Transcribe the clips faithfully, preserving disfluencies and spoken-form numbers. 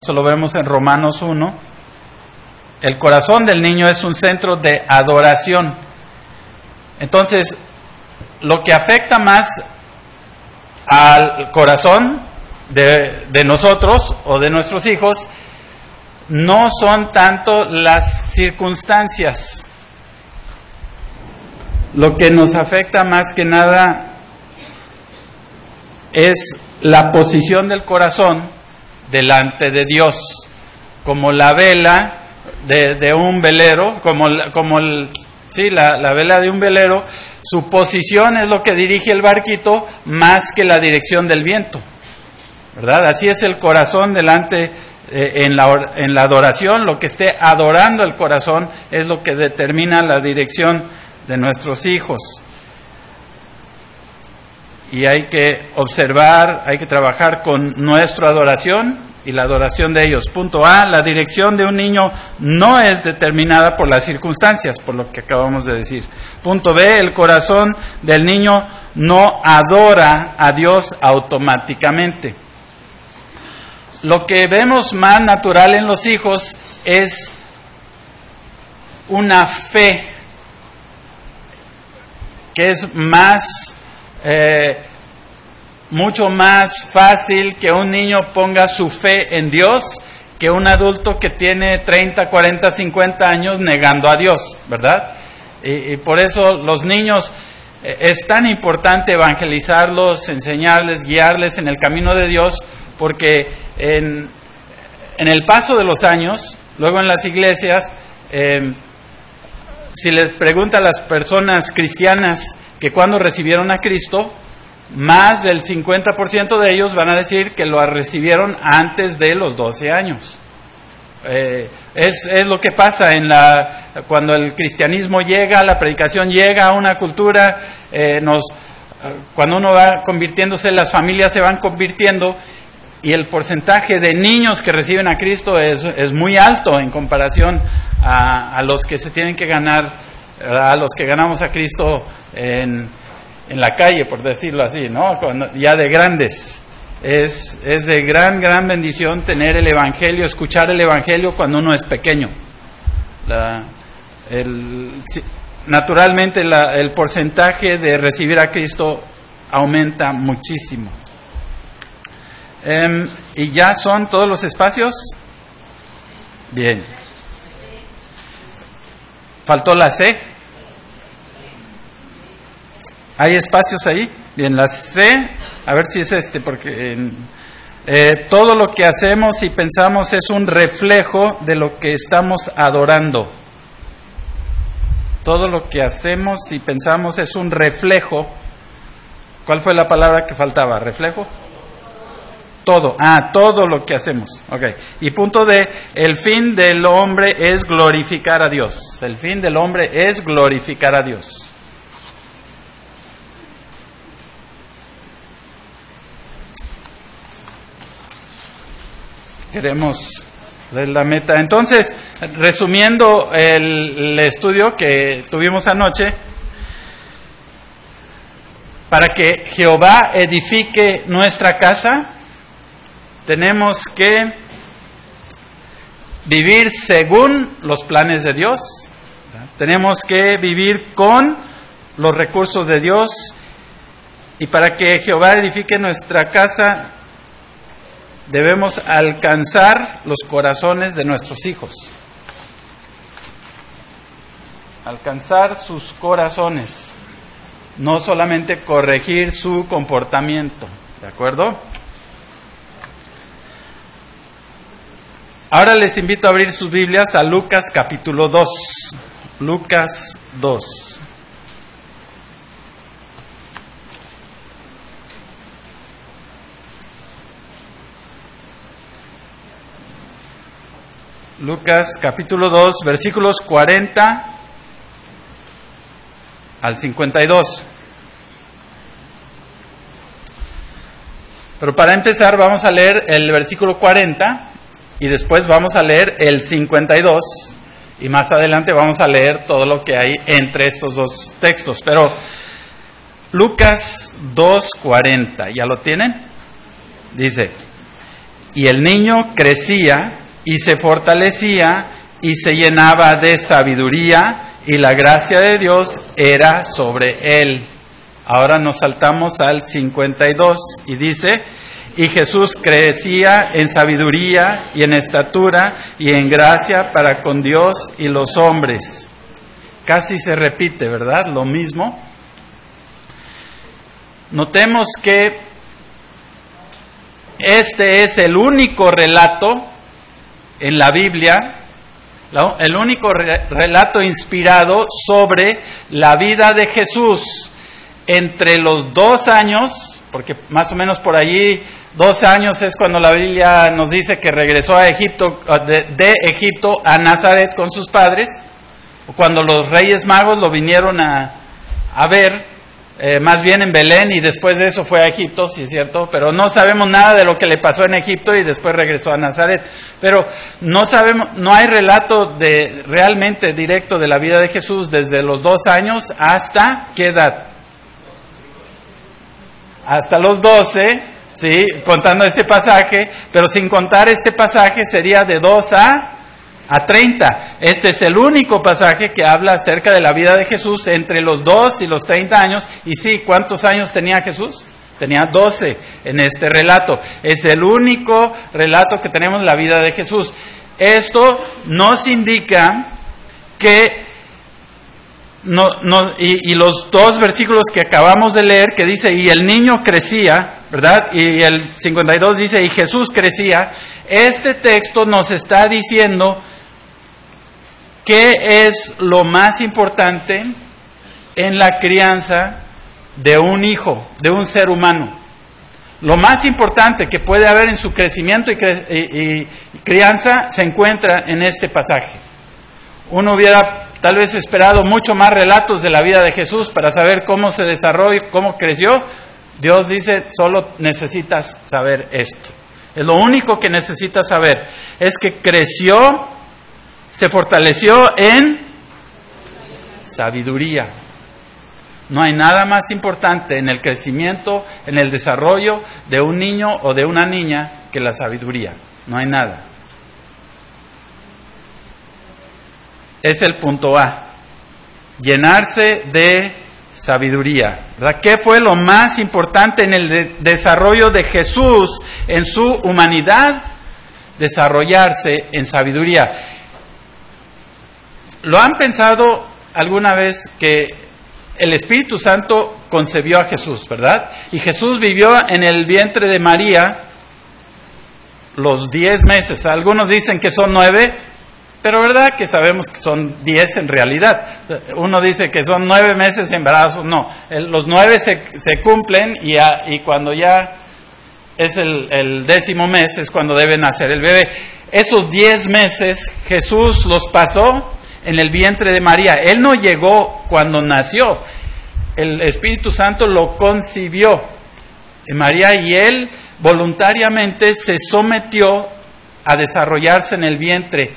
Eso lo vemos en Romanos uno. El corazón del niño es un centro de adoración. Entonces, lo que afecta más al corazón de, de nosotros o de nuestros hijos no son tanto las circunstancias. Lo que nos afecta más que nada es la posición del corazón delante de Dios, como la vela de, de un velero, como, como el, sí, la, la vela de un velero. Su posición es lo que dirige el barquito más que la dirección del viento, ¿verdad? Así es el corazón delante eh, en, la, en la adoración. Lo que esté adorando el corazón es lo que determina la dirección de nuestros hijos. Y hay que observar, hay que trabajar con nuestra adoración y la adoración de ellos. Punto A, la dirección de un niño no es determinada por las circunstancias, por lo que acabamos de decir. Punto B, el corazón del niño no adora a Dios automáticamente. Lo que vemos más natural en los hijos es una fe que es más... Eh, mucho más fácil que un niño ponga su fe en Dios que un adulto que tiene treinta, cuarenta, cincuenta años negando a Dios, ¿verdad? Y, y por eso los niños eh, es tan importante evangelizarlos, enseñarles, guiarles en el camino de Dios, porque en, en el paso de los años, luego en las iglesias, eh, si les pregunta a las personas cristianas que cuando recibieron a Cristo, más del cincuenta por ciento de ellos van a decir que lo recibieron antes de los doce años. Eh, es, es lo que pasa en la cuando el cristianismo llega, la predicación llega a una cultura, eh, nos, cuando uno va convirtiéndose, las familias se van convirtiendo y el porcentaje de niños que reciben a Cristo es, es muy alto en comparación a, a los que se tienen que ganar, a los que ganamos a Cristo en, en la calle, por decirlo así, ¿no? Cuando, ya de grandes. Es, es de gran, gran bendición tener el Evangelio, escuchar el Evangelio cuando uno es pequeño. La, el, naturalmente la, el porcentaje de recibir a Cristo aumenta muchísimo. Um, ¿Y ya son todos los espacios? Bien. ¿Faltó la C? ¿Hay espacios ahí? Bien, la C, a ver si es este, porque eh, todo lo que hacemos y pensamos es un reflejo de lo que estamos adorando. Todo lo que hacemos y pensamos es un reflejo. ¿Cuál fue la palabra que faltaba? ¿Reflejo? Todo, ah, todo lo que hacemos. Okay. Y punto D, el fin del hombre es glorificar a Dios. El fin del hombre es glorificar a Dios. Queremos ver la meta. Entonces, resumiendo el, el estudio que tuvimos anoche, para que Jehová edifique nuestra casa, tenemos que vivir según los planes de Dios. Tenemos que vivir con los recursos de Dios. Y para que Jehová edifique nuestra casa, debemos alcanzar los corazones de nuestros hijos. Alcanzar sus corazones. No solamente corregir su comportamiento. ¿De acuerdo? Ahora les invito a abrir sus Biblias a Lucas capítulo dos. Lucas dos. Lucas capítulo dos, versículos cuarenta al cincuenta y dos. Pero para empezar vamos a leer el versículo cuarenta y después vamos a leer el cincuenta y dos y más adelante vamos a leer todo lo que hay entre estos dos textos. Pero Lucas dos cuarenta, ¿ya lo tienen? Dice: Y el niño crecía y se fortalecía y se llenaba de sabiduría, y la gracia de Dios era sobre él. Ahora nos saltamos al cincuenta y dos y dice: y Jesús crecía en sabiduría y en estatura y en gracia para con Dios y los hombres. Casi se repite, ¿verdad? Lo mismo. Notemos que este es el único relato en la Biblia, el único re- relato inspirado sobre la vida de Jesús entre los dos años, porque más o menos por allí dos años es cuando la Biblia nos dice que regresó a Egipto, de, de Egipto a Nazaret con sus padres, o cuando los Reyes Magos lo vinieron a, a ver, eh, más bien en Belén, y después de eso fue a Egipto, sí es cierto, pero no sabemos nada de lo que le pasó en Egipto y después regresó a Nazaret. Pero no sabemos, no hay relato de realmente directo de la vida de Jesús desde los dos años hasta ¿qué edad? Hasta los doce, sí, contando este pasaje, pero sin contar este pasaje sería de dos a a treinta. Este es el único pasaje que habla acerca de la vida de Jesús entre los dos y los treinta años. Y sí, ¿cuántos años tenía Jesús? Tenía doce en este relato. Es el único relato que tenemos en la vida de Jesús. Esto nos indica que no, no, y, y los dos versículos que acabamos de leer, que dice, y el niño crecía, ¿verdad? Y el cincuenta y dos dice, y Jesús crecía. Este texto nos está diciendo ¿qué es lo más importante en la crianza de un hijo, de un ser humano? Lo más importante que puede haber en su crecimiento y, cre- y, y crianza se encuentra en este pasaje. Uno hubiera tal vez esperado mucho más relatos de la vida de Jesús para saber cómo se desarrolló, cómo creció. Dios dice, solo necesitas saber esto. Es lo único que necesitas saber. Es que creció, se fortaleció en sabiduría. No hay nada más importante en el crecimiento, en el desarrollo de un niño o de una niña que la sabiduría. No hay nada. Es el punto A. Llenarse de sabiduría, ¿verdad? ¿Qué fue lo más importante en el de- desarrollo de Jesús en su humanidad? Desarrollarse en sabiduría. ¿Lo han pensado alguna vez que el Espíritu Santo concebió a Jesús, verdad? Y Jesús vivió en el vientre de María los diez meses. Algunos dicen que son nueve, pero verdad que sabemos que son diez en realidad. Uno dice que son nueve meses de embarazo. No, el, los nueve se, se cumplen y, a, y cuando ya es el, el décimo mes es cuando debe nacer el bebé. Esos diez meses Jesús los pasó en el vientre de María. Él no llegó cuando nació. El Espíritu Santo lo concibió en María y él voluntariamente se sometió a desarrollarse en el vientre.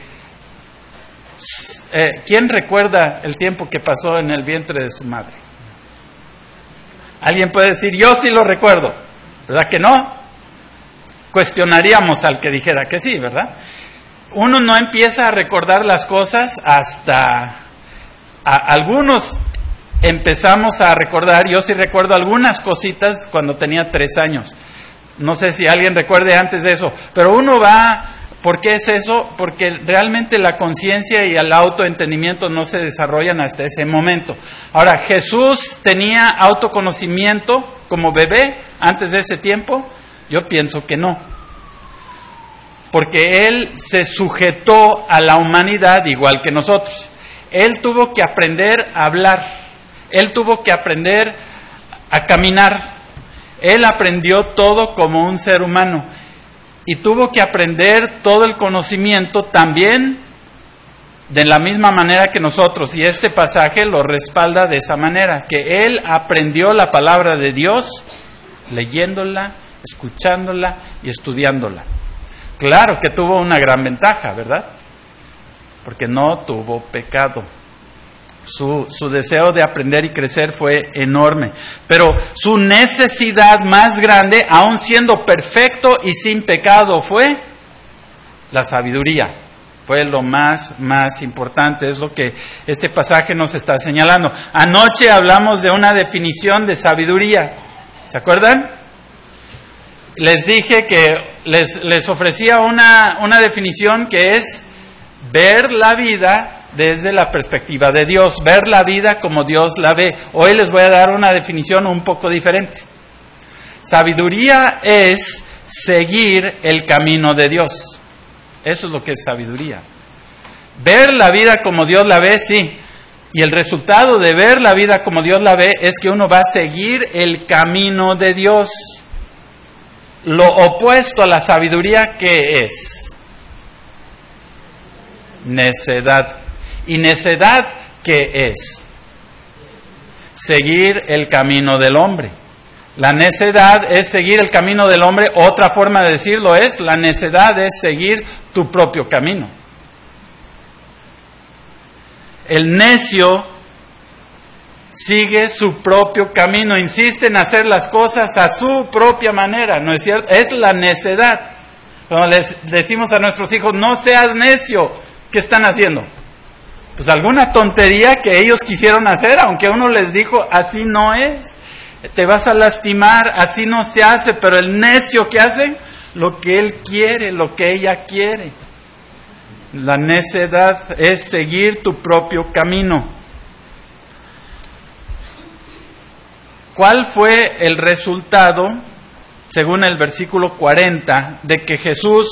Eh, ¿Quién recuerda el tiempo que pasó en el vientre de su madre? Alguien puede decir, yo sí lo recuerdo. ¿Verdad que no? Cuestionaríamos al que dijera que sí, ¿verdad? Uno no empieza a recordar las cosas hasta... A, algunos empezamos a recordar, yo sí recuerdo algunas cositas cuando tenía tres años. No sé si alguien recuerde antes de eso, pero uno va... ¿Por qué es eso? Porque realmente la conciencia y el autoentendimiento no se desarrollan hasta ese momento. Ahora, ¿Jesús tenía autoconocimiento como bebé antes de ese tiempo? Yo pienso que no. Porque Él se sujetó a la humanidad igual que nosotros. Él tuvo que aprender a hablar. Él tuvo que aprender a caminar. Él aprendió todo como un ser humano. Y tuvo que aprender todo el conocimiento también de la misma manera que nosotros. Y este pasaje lo respalda de esa manera, que Él aprendió la palabra de Dios leyéndola, escuchándola y estudiándola. Claro que tuvo una gran ventaja, ¿verdad? Porque no tuvo pecado. Su, su deseo de aprender y crecer fue enorme. Pero su necesidad más grande, aun siendo perfecto y sin pecado, fue la sabiduría. Fue lo más, más importante. Es lo que este pasaje nos está señalando. Anoche hablamos de una definición de sabiduría. ¿Se acuerdan? Les dije que les, les ofrecía una, una definición que es ver la vida desde la perspectiva de Dios, ver la vida como Dios la ve. Hoy les voy a dar una definición un poco diferente. Sabiduría es seguir el camino de Dios. Eso es lo que es sabiduría. Ver la vida como Dios la ve, sí. Y el resultado de ver la vida como Dios la ve es que uno va a seguir el camino de Dios. Lo opuesto a la sabiduría, ¿qué es? Necedad. ¿Y necedad qué es? Seguir el camino del hombre. La necedad es seguir el camino del hombre. Otra forma de decirlo es, la necedad es seguir tu propio camino. El necio sigue su propio camino, insiste en hacer las cosas a su propia manera, ¿no es cierto? Es la necedad. Cuando les decimos a nuestros hijos, no seas necio, ¿qué están haciendo? Pues alguna tontería que ellos quisieron hacer, aunque uno les dijo, así no es, te vas a lastimar, así no se hace, pero el necio, ¿qué hace? Lo que él quiere, lo que ella quiere. La necedad es seguir tu propio camino. ¿Cuál fue el resultado, según el versículo cuarenta, de que Jesús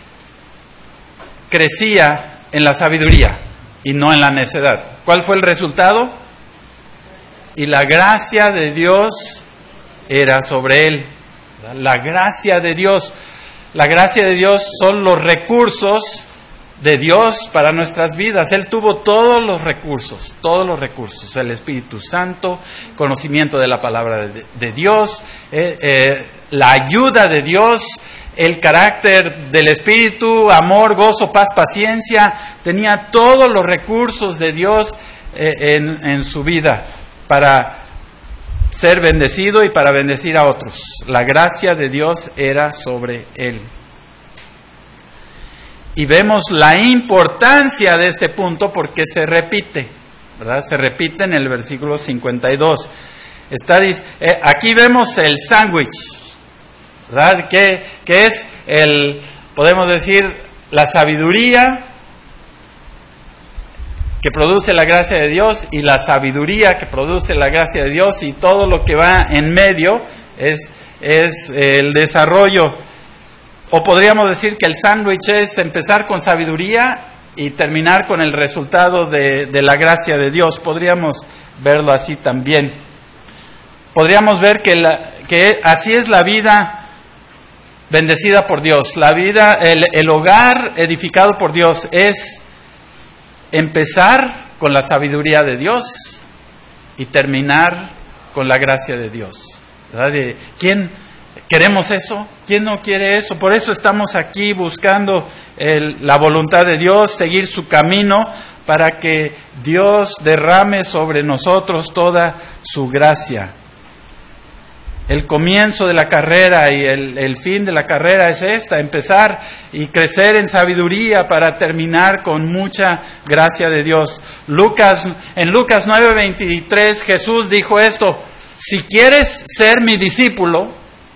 crecía en la sabiduría y no en la necedad? ¿Cuál fue el resultado? Y la gracia de Dios era sobre él. La gracia de Dios. La gracia de Dios son los recursos de Dios para nuestras vidas. Él tuvo todos los recursos, todos los recursos. El Espíritu Santo, conocimiento de la palabra de, de Dios, eh, eh, la ayuda de Dios, el carácter del Espíritu, amor, gozo, paz, paciencia. Tenía todos los recursos de Dios eh, en, en su vida para ser bendecido y para bendecir a otros. La gracia de Dios era sobre él. Y vemos la importancia de este punto porque se repite, ¿verdad? Se repite en el versículo cincuenta y dos. Está, eh, aquí vemos el sándwich, ¿verdad? Que, que es el, podemos decir, la sabiduría que produce la gracia de Dios y la sabiduría que produce la gracia de Dios, y todo lo que va en medio es, es el desarrollo. O podríamos decir que el sándwich es empezar con sabiduría y terminar con el resultado de, de la gracia de Dios. Podríamos verlo así también. Podríamos ver que, la, que así es la vida bendecida por Dios. La vida, el, el hogar edificado por Dios es empezar con la sabiduría de Dios y terminar con la gracia de Dios. ¿Verdad? De, ¿quién queremos eso? ¿Quién no quiere eso? Por eso estamos aquí buscando el, la voluntad de Dios, seguir su camino, para que Dios derrame sobre nosotros toda su gracia. El comienzo de la carrera y el, el fin de la carrera es esta: empezar y crecer en sabiduría para terminar con mucha gracia de Dios. Lucas, en Lucas nueve veintitrés, Jesús dijo esto: si quieres ser mi discípulo,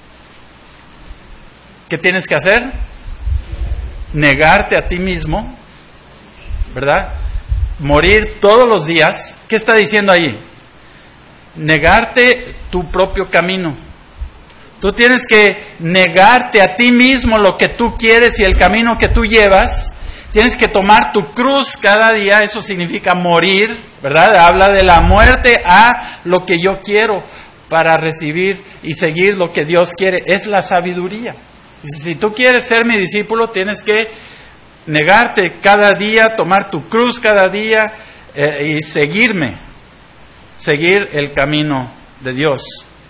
¿qué tienes que hacer? Negarte a ti mismo, ¿verdad? Morir todos los días. ¿Qué está diciendo ahí? Negarte tu propio camino. Tú tienes que negarte a ti mismo lo que tú quieres y el camino que tú llevas. Tienes que tomar tu cruz cada día. Eso significa morir, ¿verdad? Habla de la muerte a lo que yo quiero para recibir y seguir lo que Dios quiere. Es la sabiduría. Si tú quieres ser mi discípulo, tienes que negarte cada día, tomar tu cruz cada día eh, y seguirme. Seguir el camino de Dios.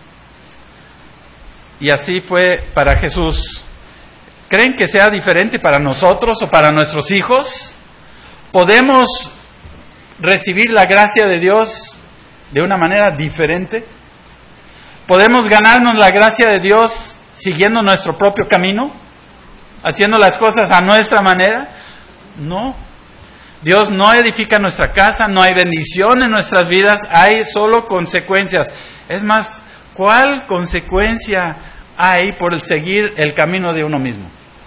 Y así fue para Jesús. ¿Creen que sea diferente para nosotros o para nuestros hijos? ¿Podemos recibir la gracia de Dios de una manera diferente? ¿Podemos ganarnos la gracia de Dios siguiendo nuestro propio camino? ¿Haciendo las cosas a nuestra manera? No. Dios no edifica nuestra casa, no hay bendición en nuestras vidas, hay solo consecuencias. Es más, ¿cuál consecuencia hay por el seguir el camino de uno mismo?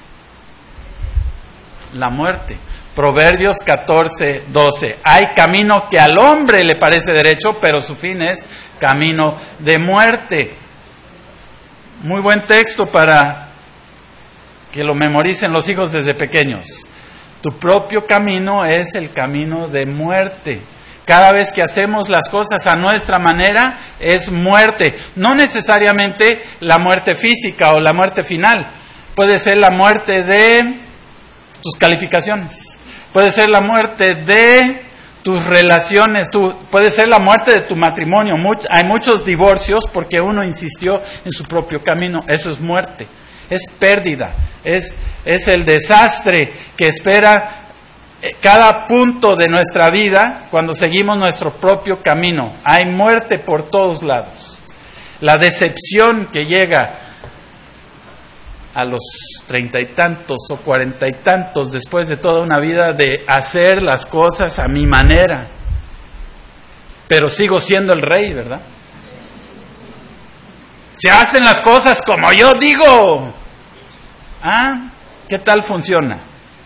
La muerte. Proverbios catorce, doce. Hay camino que al hombre le parece derecho, pero su fin es camino de muerte. Muy buen texto para que lo memoricen los hijos desde pequeños. Tu propio camino es el camino de muerte. Cada vez que hacemos las cosas a nuestra manera es muerte. No necesariamente la muerte física o la muerte final. Puede ser la muerte de tus calificaciones. Puede ser la muerte de tus relaciones. Tu, puede ser la muerte de tu matrimonio. Much, hay muchos divorcios porque uno insistió en su propio camino. Eso es muerte. Es pérdida. Es, es el desastre que espera cada punto de nuestra vida cuando seguimos nuestro propio camino. Hay muerte por todos lados. La decepción que llega a los treinta y tantos o cuarenta y tantos después de toda una vida de hacer las cosas a mi manera. Pero sigo siendo el rey, ¿verdad? Se hacen las cosas como yo digo. Ah, ¿qué tal funciona?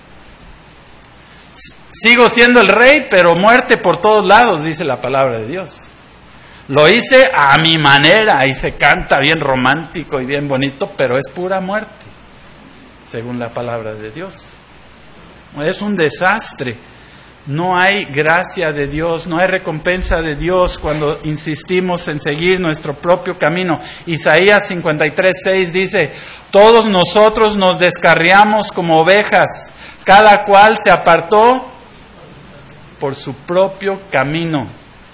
Sigo siendo el rey, pero muerte por todos lados, dice la palabra de Dios. Lo hice a mi manera y se canta bien romántico y bien bonito, pero es pura muerte, según la palabra de Dios. Es un desastre. No hay gracia de Dios, no hay recompensa de Dios cuando insistimos en seguir nuestro propio camino. Isaías cincuenta y tres, seis dice: todos nosotros nos descarriamos como ovejas, cada cual se apartó por su propio camino.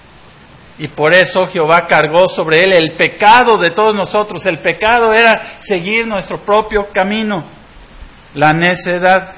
Y por eso Jehová cargó sobre él el pecado de todos nosotros. El pecado era seguir nuestro propio camino, la necedad.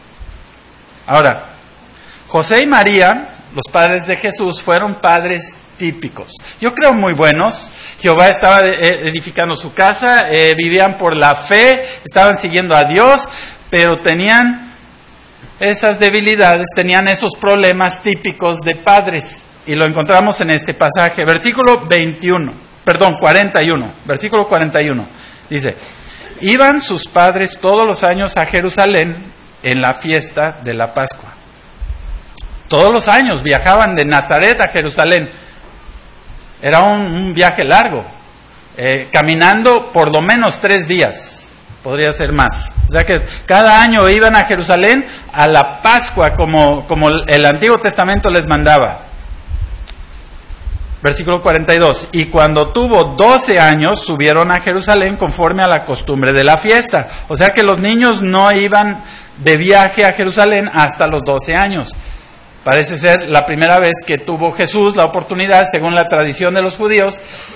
Ahora, José y María, los padres de Jesús, fueron padres típicos. Yo creo muy buenos. Jehová estaba edificando su casa, eh, vivían por la fe, estaban siguiendo a Dios, pero tenían esas debilidades, tenían esos problemas típicos de padres. Y lo encontramos en este pasaje, versículo veintiuno, perdón, cuarenta y uno, versículo cuarenta y uno. Dice: iban sus padres todos los años a Jerusalén en la fiesta de la Pascua. Todos los años viajaban de Nazaret a Jerusalén. Era un, un viaje largo, eh, caminando por lo menos tres días, podría ser más. O sea que cada año iban a Jerusalén a la Pascua, como, como el Antiguo Testamento les mandaba. Versículo cuarenta y dos. Y cuando tuvo doce años, subieron a Jerusalén conforme a la costumbre de la fiesta. O sea que los niños no iban de viaje a Jerusalén hasta los doce años. Parece ser la primera vez que tuvo Jesús la oportunidad, según la tradición de los judíos,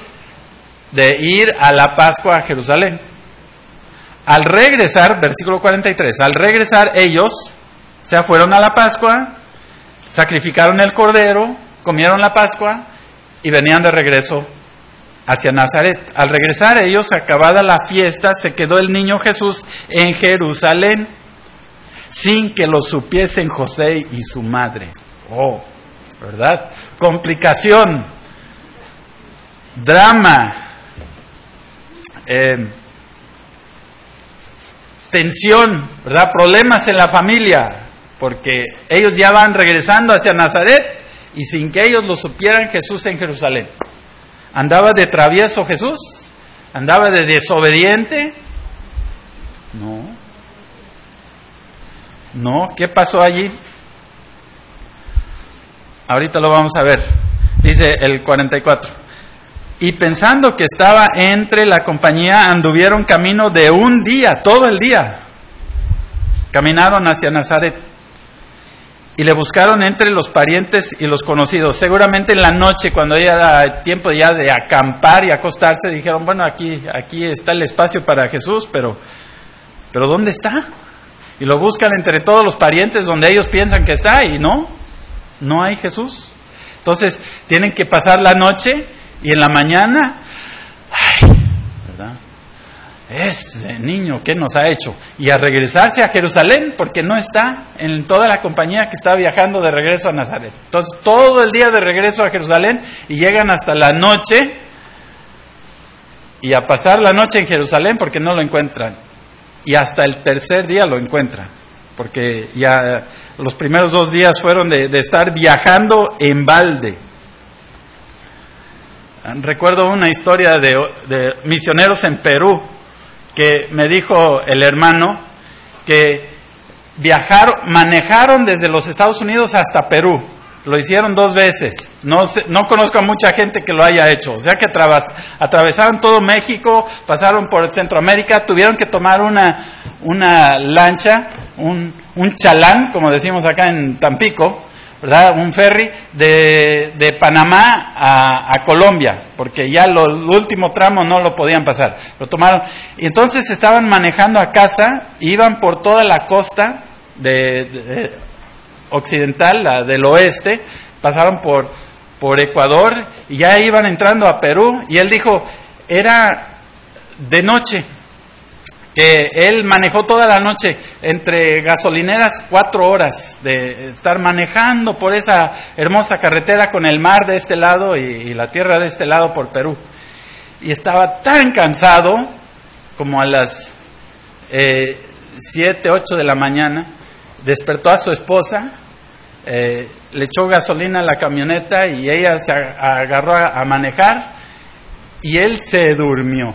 de ir a la Pascua a Jerusalén. Al regresar, versículo cuarenta y tres, al regresar ellos, o sea, fueron a la Pascua, sacrificaron el cordero, comieron la Pascua y venían de regreso hacia Nazaret. Al regresar ellos, acabada la fiesta, se quedó el niño Jesús en Jerusalén, sin que lo supiesen José y su madre. Oh, ¿verdad? Complicación, drama, eh, tensión, ¿verdad? Problemas en la familia, porque ellos ya van regresando hacia Nazaret y sin que ellos lo supieran, Jesús en Jerusalén. ¿Andaba de travieso Jesús? ¿Andaba de desobediente? No. No, ¿qué pasó allí? Ahorita lo vamos a ver. Dice el cuarenta y cuatro. Y pensando que estaba entre la compañía, anduvieron camino de un día, todo el día. Caminaron hacia Nazaret. Y le buscaron entre los parientes y los conocidos. Seguramente en la noche, cuando ya era tiempo ya de acampar y acostarse, dijeron, bueno, aquí, aquí está el espacio para Jesús, pero, pero ¿dónde está? Y lo buscan entre todos los parientes donde ellos piensan que está, y no, no hay Jesús. Entonces tienen que pasar la noche y en la mañana, ay, ¿verdad? Ese niño, ¿qué nos ha hecho? Y a regresarse a Jerusalén, porque no está en toda la compañía que está viajando de regreso a Nazaret. Entonces todo el día de regreso a Jerusalén y llegan hasta la noche y a pasar la noche en Jerusalén porque no lo encuentran. Y hasta el tercer día lo encuentran, porque ya los primeros dos días fueron de, de estar viajando en balde. Recuerdo una historia de, de misioneros en Perú, que me dijo el hermano que viajaron, manejaron desde los Estados Unidos hasta Perú. Lo hicieron dos veces. No sé, no conozco a mucha gente que lo haya hecho. O sea que atravas, atravesaron todo México, pasaron por Centroamérica, tuvieron que tomar una, una lancha, un, un chalán, como decimos acá en Tampico, ¿verdad? Un ferry de, de Panamá a, a Colombia, porque ya lo, el último tramo no lo podían pasar. Lo tomaron. Y entonces estaban manejando a casa, iban por toda la costa de, de, de occidental, la del oeste, pasaron por, por Ecuador y ya iban entrando a Perú, y él dijo, era de noche, que él manejó toda la noche entre gasolineras, cuatro horas de estar manejando por esa hermosa carretera con el mar de este lado y, y la tierra de este lado por Perú, y estaba tan cansado como a las eh, siete, ocho de la mañana. Despertó a su esposa, eh, le echó gasolina a la camioneta y ella se agarró a, a manejar, y él se durmió.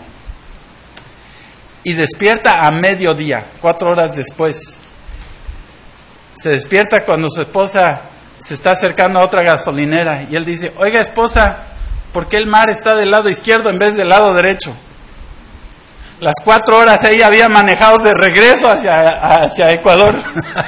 Y despierta a mediodía, cuatro horas después. Se despierta cuando su esposa se está acercando a otra gasolinera y él dice, oiga esposa, ¿por qué el mar está del lado izquierdo en vez del lado derecho? Las cuatro horas ella había manejado de regreso hacia, hacia Ecuador.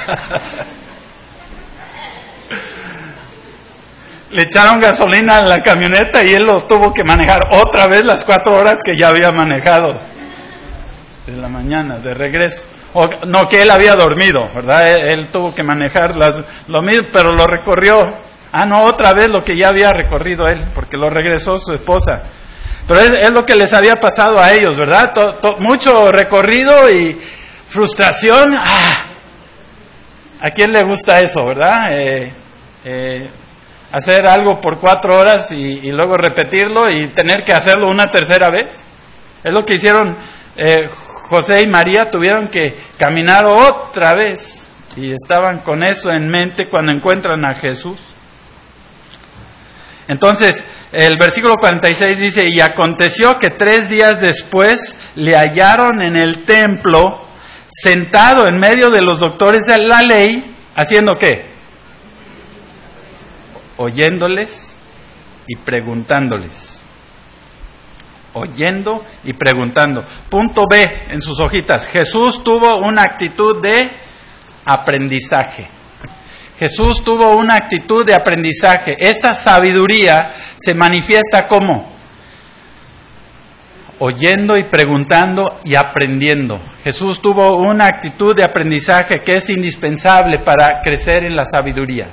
Le echaron gasolina a la camioneta y él lo tuvo que manejar otra vez las cuatro horas que ya había manejado. De la mañana, de regreso. O, no, que él había dormido, ¿verdad? Él, él tuvo que manejar las, lo mismo, pero lo recorrió. Ah, no, otra vez lo que ya había recorrido él, porque lo regresó su esposa. Pero es, es lo que les había pasado a ellos, ¿verdad? To, to, mucho recorrido y frustración. ¡Ah! ¿A quién le gusta eso, verdad? Eh, eh, hacer algo por cuatro horas y, y luego repetirlo y tener que hacerlo una tercera vez. Es lo que hicieron eh, José y María, tuvieron que caminar otra vez y estaban con eso en mente cuando encuentran a Jesús. Entonces, el versículo cuarenta y seis dice, y aconteció que tres días después le hallaron en el templo, sentado en medio de los doctores de la ley, ¿haciendo qué? Oyéndoles y preguntándoles. Oyendo y preguntando. Punto B en sus hojitas. Jesús tuvo una actitud de aprendizaje. Jesús tuvo una actitud de aprendizaje. Esta sabiduría se manifiesta como oyendo y preguntando y aprendiendo. Jesús tuvo una actitud de aprendizaje que es indispensable para crecer en la sabiduría.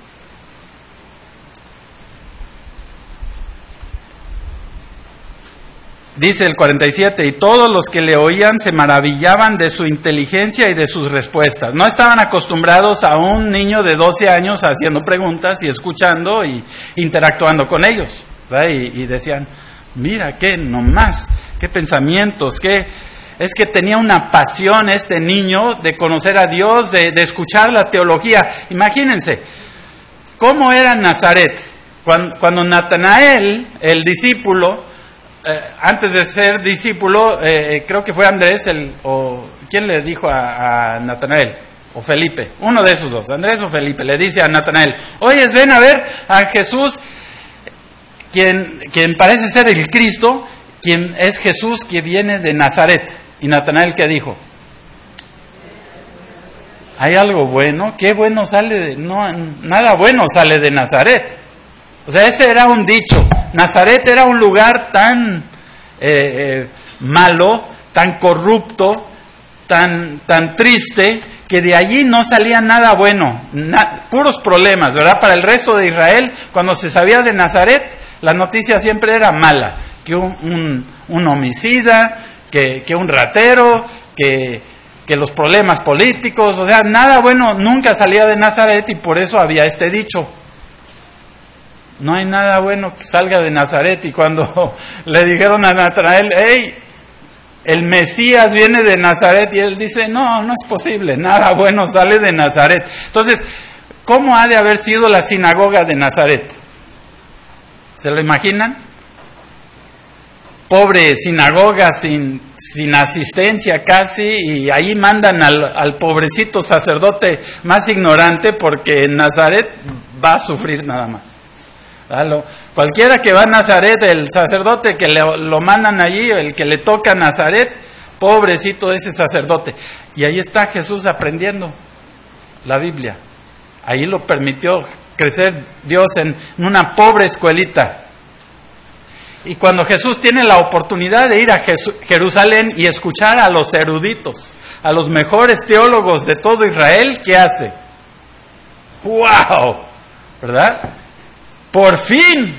Dice el cuarenta y siete, y todos los que le oían se maravillaban de su inteligencia y de sus respuestas. No estaban acostumbrados a un niño de doce años haciendo preguntas y escuchando y interactuando con ellos, ¿verdad? Y, y decían, mira, qué nomás, qué pensamientos, qué... Es que tenía una pasión este niño de conocer a Dios, de, de escuchar la teología. Imagínense, ¿cómo era Nazaret? Cuando, cuando Natanael, el discípulo, Eh, antes de ser discípulo, eh, creo que fue Andrés, el, o ¿quién le dijo a, a Natanael? O Felipe, uno de esos dos, Andrés o Felipe, le dice a Natanael, oyes, ven a ver a Jesús, quien, quien parece ser el Cristo, quien es Jesús que viene de Nazaret. Y Natanael, ¿qué dijo? ¿Hay algo bueno? ¿Qué bueno sale de...? No, nada bueno sale de Nazaret. O sea, ese era un dicho. Nazaret era un lugar tan eh, eh, malo, tan corrupto, tan, tan triste que de allí no salía nada bueno, na, puros problemas, ¿verdad? Para el resto de Israel, cuando se sabía de Nazaret, la noticia siempre era mala, que un, un, un homicida, que, que un ratero, que, que los problemas políticos, o sea, nada bueno nunca salía de Nazaret, y por eso había este dicho: no hay nada bueno que salga de Nazaret. Y cuando le dijeron a Natanael: hey, el Mesías viene de Nazaret, y él dice: no, no es posible, nada bueno sale de Nazaret. Entonces, ¿cómo ha de haber sido la sinagoga de Nazaret? ¿Se lo imaginan? Pobre sinagoga, sin, sin asistencia casi, y ahí mandan al, al pobrecito sacerdote más ignorante, porque en Nazaret va a sufrir nada más. Lo, cualquiera que va a Nazaret, el sacerdote que le, lo mandan allí, el que le toca a Nazaret, pobrecito ese sacerdote. Y ahí está Jesús aprendiendo la Biblia. Ahí lo permitió crecer Dios en una pobre escuelita. Y cuando Jesús tiene la oportunidad de ir a Jesús, Jerusalén y escuchar a los eruditos, a los mejores teólogos de todo Israel, ¿qué hace? ¡Wow! ¿Verdad? Por fin,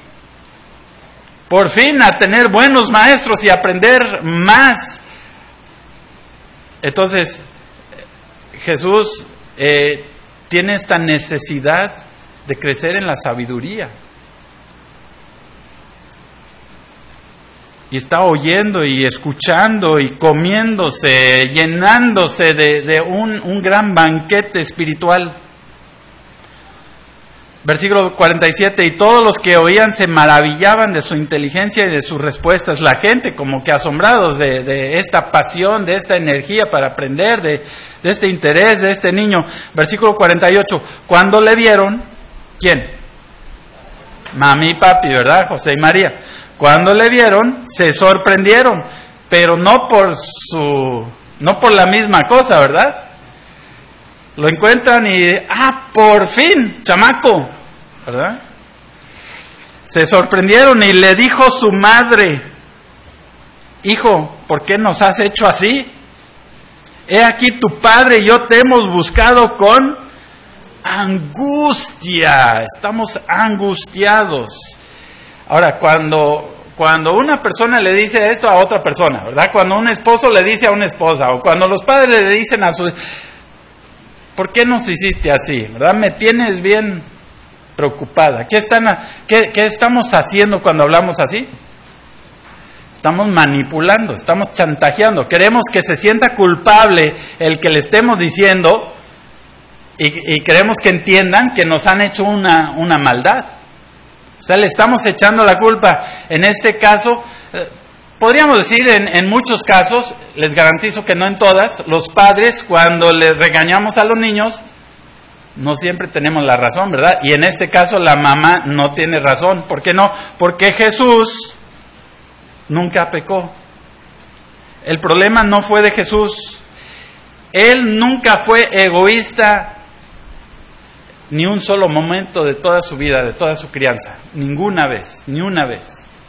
por fin a tener buenos maestros y aprender más. Entonces, Jesús eh, tiene esta necesidad de crecer en la sabiduría. Y está oyendo y escuchando y comiéndose, llenándose de, de un, un gran banquete espiritual. Versículo cuarenta y siete, y todos los que oían se maravillaban de su inteligencia y de sus respuestas. La gente como que asombrados de, de esta pasión, de esta energía para aprender, de, de este interés de este niño. Versículo cuarenta y ocho, cuando le vieron, ¿quién? Mami y papi, ¿verdad? José y María. Cuando le vieron, se sorprendieron, pero no por su, no por la misma cosa, ¿verdad? Lo encuentran y, ah, por fin, chamaco, ¿verdad? Se sorprendieron y le dijo su madre: hijo, ¿por qué nos has hecho así? He aquí tu padre y yo te hemos buscado con angustia, estamos angustiados. Ahora, cuando, cuando una persona le dice esto a otra persona, ¿verdad? Cuando un esposo le dice a una esposa, o cuando los padres le dicen a su... ¿Por qué nos hiciste así? ¿Verdad? Me tienes bien preocupada. ¿Qué, están, qué, qué estamos haciendo cuando hablamos así? Estamos manipulando, estamos chantajeando. Queremos que se sienta culpable el que le estemos diciendo, y, y queremos que entiendan que nos han hecho una, una maldad. O sea, le estamos echando la culpa. En este caso, eh, podríamos decir en, en muchos casos, les garantizo que no en todas, los padres cuando les regañamos a los niños, no siempre tenemos la razón, ¿verdad? Y en este caso la mamá no tiene razón. ¿Por qué no? Porque Jesús nunca pecó. El problema no fue de Jesús. Él nunca fue egoísta ni un solo momento de toda su vida, de toda su crianza. Ninguna vez, ni una vez.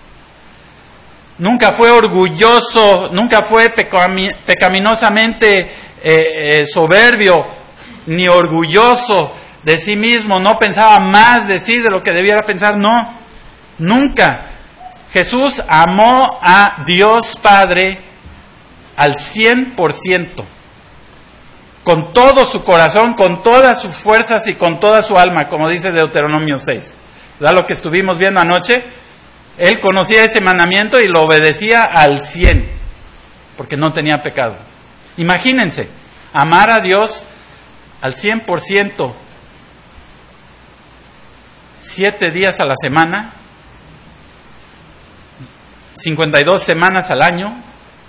Nunca fue orgulloso, nunca fue pecaminosamente eh, eh, soberbio, ni orgulloso de sí mismo. No pensaba más de sí de lo que debiera pensar, no. Nunca. Jesús amó a Dios Padre al cien por ciento. Con todo su corazón, con todas sus fuerzas y con toda su alma, como dice Deuteronomio seis. ¿Verdad lo que estuvimos viendo anoche? Él conocía ese mandamiento y lo obedecía al cien, porque no tenía pecado. Imagínense, amar a Dios al cien por ciento, siete días a la semana, cincuenta y dos semanas al año,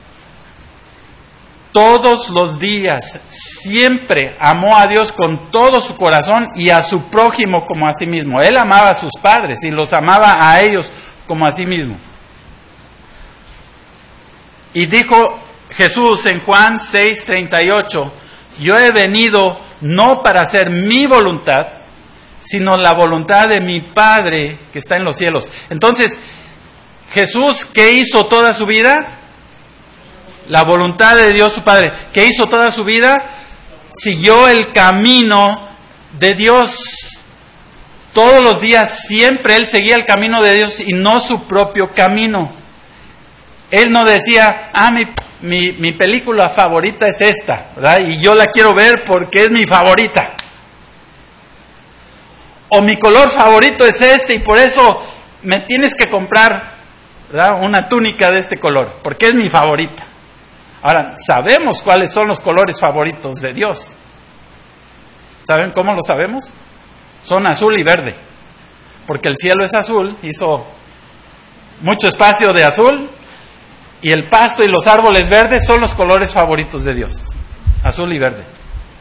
todos los días, siempre amó a Dios con todo su corazón y a su prójimo como a sí mismo. Él amaba a sus padres y los amaba a ellos como a sí mismo. Y dijo Jesús en Juan seis treinta y ocho, yo he venido no para hacer mi voluntad, sino la voluntad de mi Padre que está en los cielos. Entonces, Jesús, ¿qué hizo toda su vida? la voluntad de Dios su Padre. ¿Qué hizo toda su vida? Siguió el camino de Dios. Todos los días, siempre él seguía el camino de Dios y no su propio camino. Él no decía, ah, mi, mi, mi película favorita es esta, ¿verdad? Y yo la quiero ver porque es mi favorita. O mi color favorito es este y por eso me tienes que comprar, ¿verdad?, una túnica de este color, porque es mi favorita. Ahora, sabemos cuáles son los colores favoritos de Dios. ¿Saben cómo lo sabemos? Son azul y verde, porque el cielo es azul, hizo mucho espacio de azul, y el pasto y los árboles verdes son los colores favoritos de Dios, azul y verde.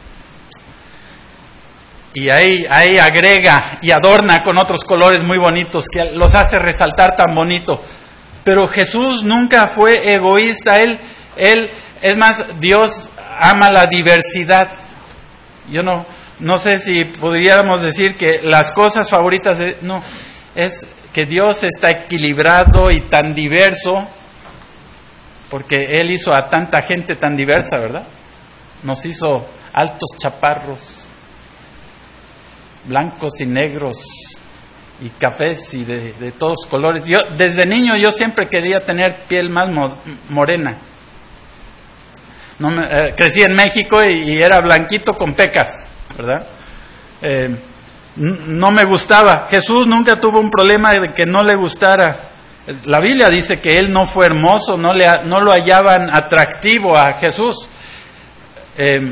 Y ahí, ahí agrega y adorna con otros colores muy bonitos que los hace resaltar tan bonito. Pero Jesús nunca fue egoísta. Él, él, es más, Dios ama la diversidad. Yo no, no sé si podríamos decir que las cosas favoritas de, no, es que Dios está equilibrado y tan diverso, porque Él hizo a tanta gente tan diversa, ¿verdad? Nos hizo altos, chaparros, blancos y negros y cafés y de, de todos colores. Yo desde niño yo siempre quería tener piel más mo, morena. No me, eh, crecí en México y, y era blanquito con pecas, ¿verdad? Eh, n- no me gustaba. Jesús nunca tuvo un problema de que no le gustara. La Biblia dice que él no fue hermoso, no, le, no lo hallaban atractivo a Jesús. Eh,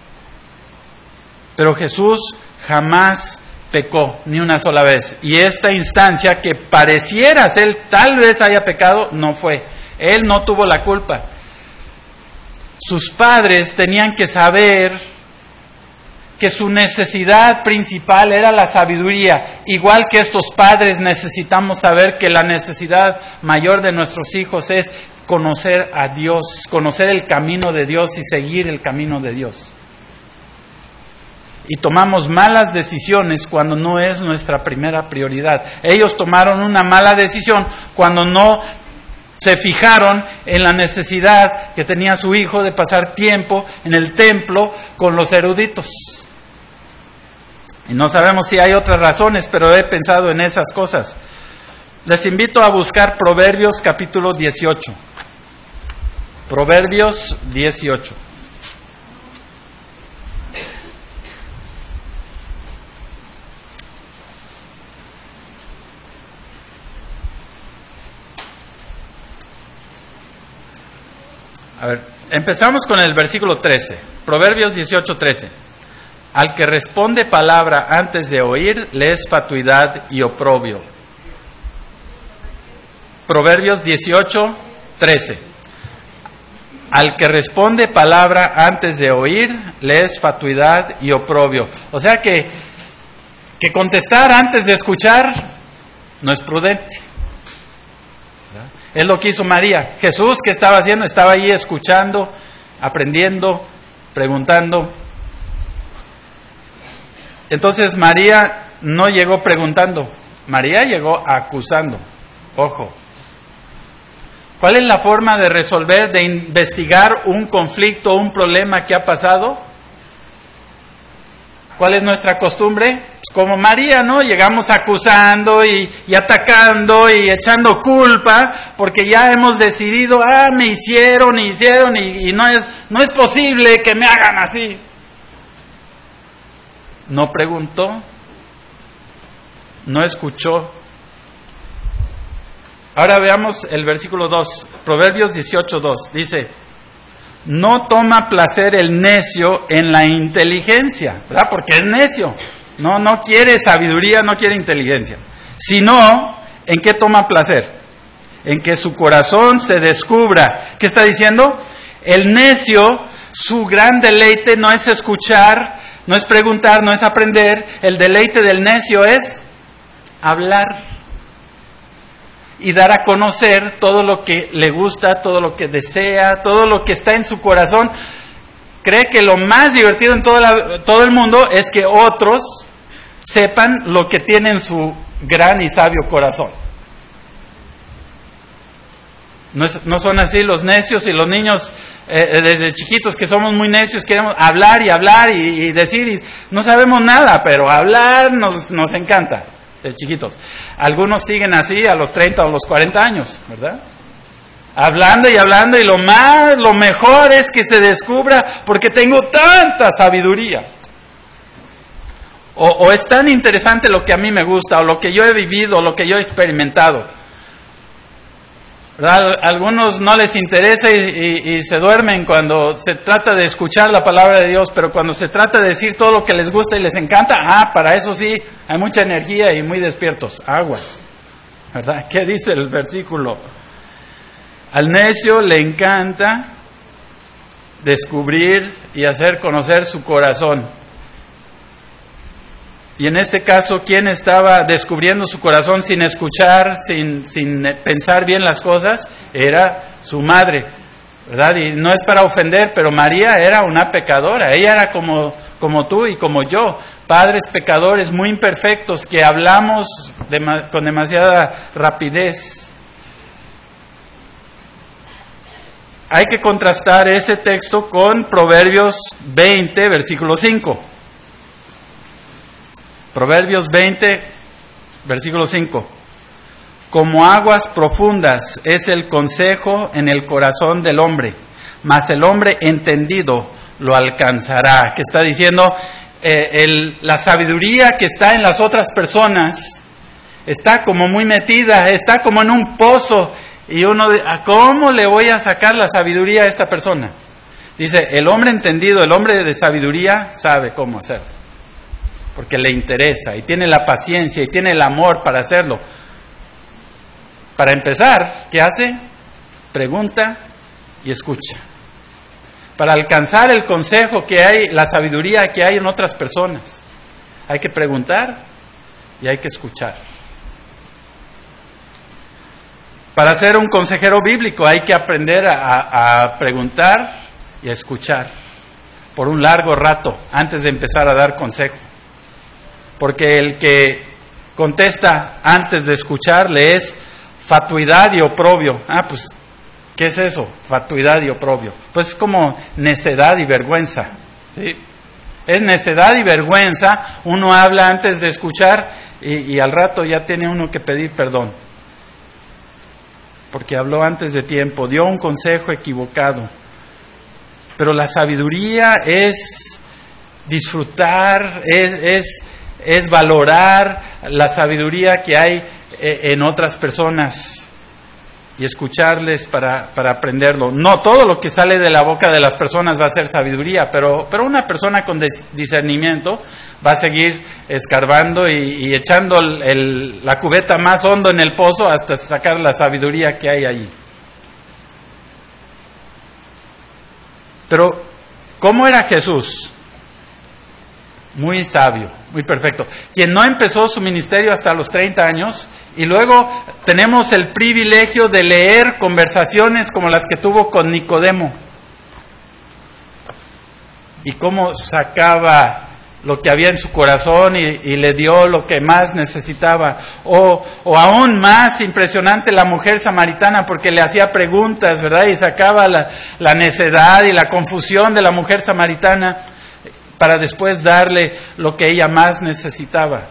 pero Jesús jamás pecó, ni una sola vez. Y esta instancia que pareciera ser, tal vez haya pecado, no fue. Él no tuvo la culpa. Sus padres tenían que saber que su necesidad principal era la sabiduría. Igual que estos padres necesitamos saber que la necesidad mayor de nuestros hijos es conocer a Dios, conocer el camino de Dios y seguir el camino de Dios. Y tomamos malas decisiones cuando no es nuestra primera prioridad. Ellos tomaron una mala decisión cuando no se fijaron en la necesidad que tenía su hijo de pasar tiempo en el templo con los eruditos. Y no sabemos si hay otras razones, pero he pensado en esas cosas. Les invito a buscar Proverbios capítulo dieciocho. Proverbios dieciocho. A ver, empezamos con el versículo trece, Proverbios dieciocho, trece. Al que responde palabra antes de oír, le es fatuidad y oprobio. Proverbios dieciocho, trece. Al que responde palabra antes de oír, le es fatuidad y oprobio. O sea que, que contestar antes de escuchar no es prudente. Es lo que hizo María. Jesús, ¿qué estaba haciendo? Estaba ahí escuchando, aprendiendo, preguntando. Entonces María no llegó preguntando, María llegó acusando. Ojo. ¿Cuál es la forma de resolver, de investigar un conflicto, un problema que ha pasado? ¿Cuál es nuestra costumbre? Como María, ¿no? Llegamos acusando y, y atacando y echando culpa porque ya hemos decidido, ah, me hicieron, me hicieron y, y no es, no es posible que me hagan así. No preguntó, no escuchó. Ahora veamos el versículo dos, Proverbios dieciocho, dos. Dice, no toma placer el necio en la inteligencia, ¿verdad? Porque es necio. No, no quiere sabiduría, no quiere inteligencia. Sino, ¿en qué toma placer? En que su corazón se descubra. ¿Qué está diciendo? El necio, su gran deleite no es escuchar, no es preguntar, no es aprender. El deleite del necio es hablar y dar a conocer todo lo que le gusta, todo lo que desea, todo lo que está en su corazón. Cree que lo más divertido en todo, la, todo el mundo es que otros sepan lo que tiene en su gran y sabio corazón. No, es, no son así los necios y los niños eh, desde chiquitos que somos muy necios, queremos hablar y hablar y, y decir, y no sabemos nada, pero hablar nos, nos encanta, de chiquitos. Algunos siguen así a los treinta o los cuarenta años, ¿verdad? Hablando y hablando, y lo más, lo mejor es que se descubra porque tengo tanta sabiduría. O, o es tan interesante lo que a mí me gusta, o lo que yo he vivido, o lo que yo he experimentado. ¿Verdad? A algunos no les interesa y, y, y se duermen cuando se trata de escuchar la palabra de Dios, pero cuando se trata de decir todo lo que les gusta y les encanta, ah, para eso sí, hay mucha energía y muy despiertos. Aguas, ¿verdad? ¿Qué dice el versículo? Al necio le encanta descubrir y hacer conocer su corazón. Y en este caso, ¿quién estaba descubriendo su corazón sin escuchar, sin, sin pensar bien las cosas? Era su madre, ¿verdad? Y no es para ofender, pero María era una pecadora. Ella era como, como tú y como yo, padres pecadores muy imperfectos que hablamos de, con demasiada rapidez. Hay que contrastar ese texto con Proverbios veinte, versículo cinco. Proverbios veinte, versículo cinco. Como aguas profundas es el consejo en el corazón del hombre, mas el hombre entendido lo alcanzará. Que está diciendo, eh, el, la sabiduría que está en las otras personas está como muy metida, está como en un pozo. Y uno, ¿cómo le voy a sacar la sabiduría a esta persona? Dice, el hombre entendido, el hombre de sabiduría sabe cómo hacerlo. Porque le interesa y tiene la paciencia y tiene el amor para hacerlo. Para empezar, ¿qué hace? Pregunta y escucha. Para alcanzar el consejo que hay, la sabiduría que hay en otras personas, hay que preguntar y hay que escuchar. Para ser un consejero bíblico hay que aprender a, a preguntar y a escuchar por un largo rato antes de empezar a dar consejo. Porque el que contesta antes de escuchar le es fatuidad y oprobio. Ah, pues, ¿qué es eso? Fatuidad y oprobio. Pues es como necedad y vergüenza, ¿sí? Es necedad y vergüenza. Uno habla antes de escuchar y, y al rato ya tiene uno que pedir perdón. Porque habló antes de tiempo, dio un consejo equivocado. Pero la sabiduría es disfrutar, es... es es valorar la sabiduría que hay en otras personas y escucharles para, para aprenderlo. No todo lo que sale de la boca de las personas va a ser sabiduría, pero, pero una persona con discernimiento va a seguir escarbando y, y echando el, el, la cubeta más hondo en el pozo hasta sacar la sabiduría que hay allí. Pero, ¿cómo era Jesús? Muy sabio, muy perfecto. Quien no empezó su ministerio hasta los treinta años, y luego tenemos el privilegio de leer conversaciones como las que tuvo con Nicodemo. Y cómo sacaba lo que había en su corazón y, y le dio lo que más necesitaba. O, o aún más impresionante la mujer samaritana, porque le hacía preguntas, ¿verdad? Y sacaba la, la necedad y la confusión de la mujer samaritana, para después darle lo que ella más necesitaba.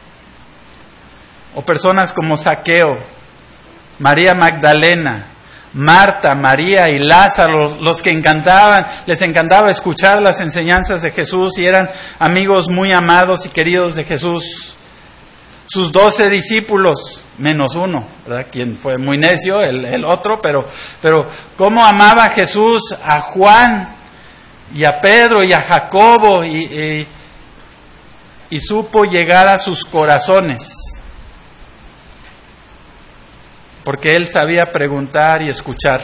O personas como Zaqueo, María Magdalena, Marta, María y Lázaro, los que encantaban, les encantaba escuchar las enseñanzas de Jesús y eran amigos muy amados y queridos de Jesús. Sus doce discípulos, menos uno, ¿verdad? Quien fue muy necio, el, el otro, pero, pero cómo amaba Jesús a Juan y a Pedro y a Jacobo y, y, y supo llegar a sus corazones, porque él sabía preguntar y escuchar.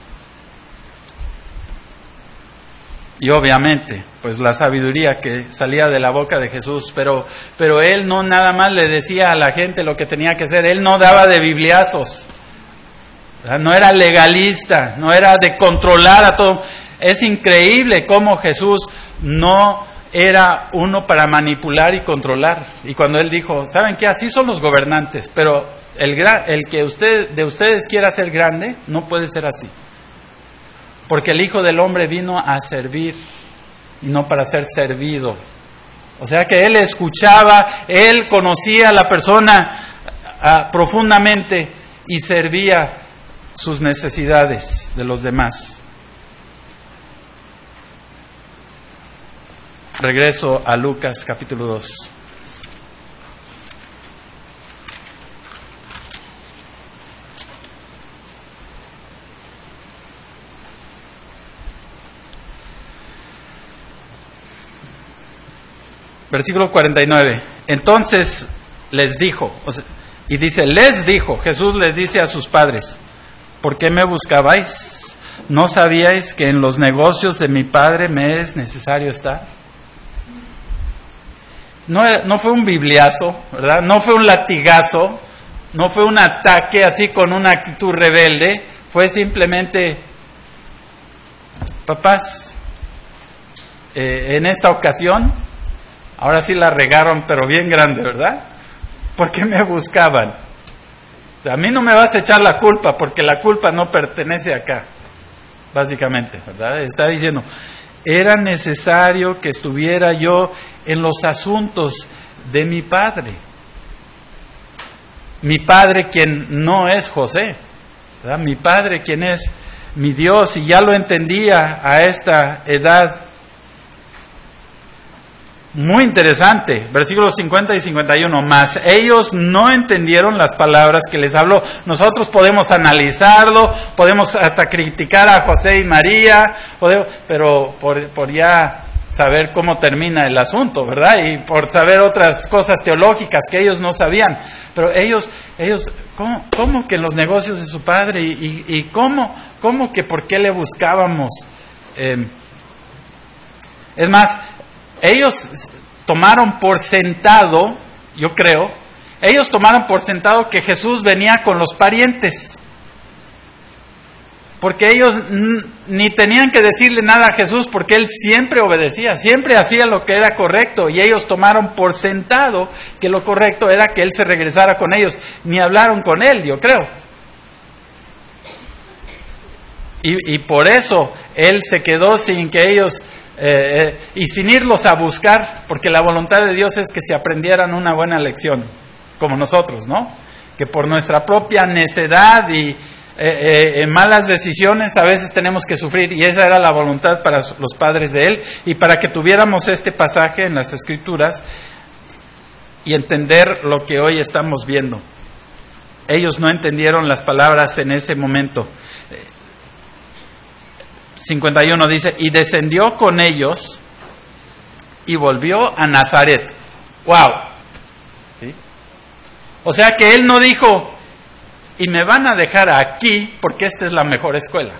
Y obviamente, pues la sabiduría que salía de la boca de Jesús, pero, pero él no nada más le decía a la gente lo que tenía que hacer, él no daba de bibliazos, ¿verdad? No era legalista, no era de controlar a todo. Es increíble cómo Jesús no era uno para manipular y controlar. Y cuando Él dijo, ¿saben qué? Así son los gobernantes, pero el, el que usted, de ustedes quiera ser grande, no puede ser así. Porque el Hijo del Hombre vino a servir y no para ser servido. O sea que Él escuchaba, Él conocía a la persona uh, profundamente y servía sus necesidades de los demás. Regreso a Lucas capítulo dos. Versículo cuarenta y nueve. Entonces les dijo, o sea, y dice, les dijo, Jesús les dice a sus padres, ¿por qué me buscabais? ¿No sabíais que en los negocios de mi Padre me es necesario estar? No, no fue un bibliazo, ¿verdad? No fue un latigazo, no fue un ataque así con una actitud rebelde, fue simplemente, papás, eh, en esta ocasión, ahora sí la regaron, pero bien grande, ¿verdad? ¿Por qué me buscaban? A mí no me vas a echar la culpa, porque la culpa no pertenece acá, básicamente, ¿verdad? Está diciendo, era necesario que estuviera yo en los asuntos de mi Padre. Mi Padre quien no es José, ¿verdad? Mi Padre quien es mi Dios, y ya lo entendía a esta edad. Muy interesante, versículos cincuenta y cincuenta y uno, mas ellos no entendieron las palabras que les habló. Nosotros podemos analizarlo, podemos hasta criticar a José y María, podemos, pero por, por ya saber cómo termina el asunto, ¿verdad? Y por saber otras cosas teológicas que ellos no sabían. Pero ellos, ellos, ¿cómo, cómo que los negocios de su padre? ¿Y, y, y cómo, cómo que por qué le buscábamos? Eh, es más, ellos tomaron por sentado, yo creo, ellos tomaron por sentado que Jesús venía con los parientes. Porque ellos n- ni tenían que decirle nada a Jesús, porque Él siempre obedecía, siempre hacía lo que era correcto. Y ellos tomaron por sentado que lo correcto era que Él se regresara con ellos. Ni hablaron con Él, yo creo. Y, y por eso Él se quedó sin que ellos... Eh, eh, y sin irlos a buscar, porque la voluntad de Dios es que se aprendieran una buena lección, como nosotros, ¿no? Que por nuestra propia necedad y eh, eh, malas decisiones a veces tenemos que sufrir, y esa era la voluntad para los padres de Él, y para que tuviéramos este pasaje en las Escrituras y entender lo que hoy estamos viendo. Ellos no entendieron las palabras en ese momento. cincuenta y uno dice, y descendió con ellos y volvió a Nazaret. ¡Wow! ¿Sí? O sea que Él no dijo, y me van a dejar aquí porque esta es la mejor escuela.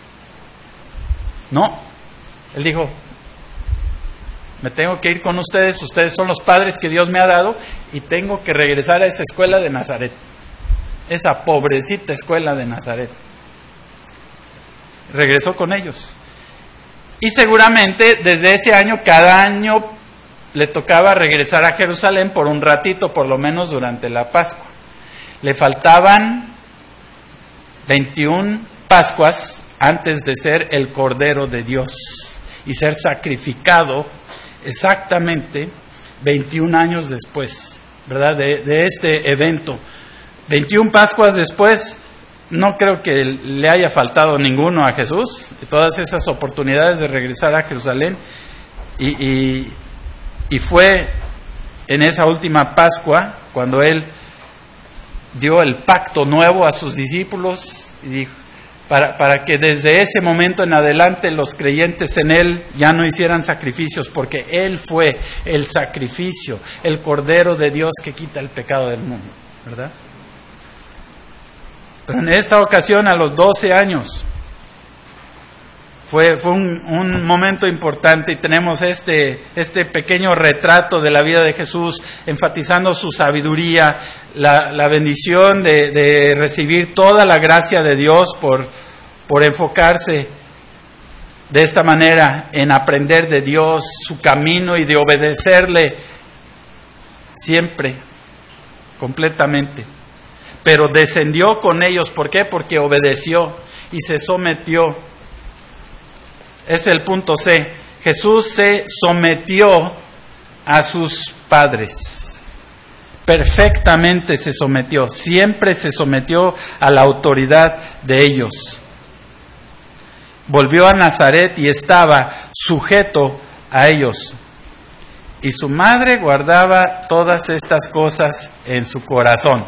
No, Él dijo, me tengo que ir con ustedes, ustedes son los padres que Dios me ha dado, y tengo que regresar a esa escuela de Nazaret, esa pobrecita escuela de Nazaret. Regresó con ellos. Y seguramente desde ese año, cada año le tocaba regresar a Jerusalén por un ratito, por lo menos durante la Pascua. Le faltaban veintiuna Pascuas antes de ser el Cordero de Dios y ser sacrificado exactamente veintiún años después, ¿verdad? De, de este evento. veintiuna Pascuas después. No creo que le haya faltado ninguno a Jesús, todas esas oportunidades de regresar a Jerusalén, y, y, y fue en esa última Pascua cuando Él dio el pacto nuevo a sus discípulos, y dijo, para, para que desde ese momento en adelante los creyentes en Él ya no hicieran sacrificios, porque Él fue el sacrificio, el Cordero de Dios que quita el pecado del mundo, ¿verdad? Pero en esta ocasión, a los doce años, fue, fue un, un momento importante, y tenemos este, este pequeño retrato de la vida de Jesús, enfatizando su sabiduría, la, la bendición de, de recibir toda la gracia de Dios por, por enfocarse de esta manera en aprender de Dios su camino y de obedecerle siempre, completamente. pero descendió con ellos. ¿Por qué? Porque obedeció y se sometió. Es el punto C. Jesús se sometió a sus padres. Perfectamente se sometió. Siempre se sometió a la autoridad de ellos. Volvió a Nazaret y estaba sujeto a ellos. Y su madre guardaba todas estas cosas en su corazón.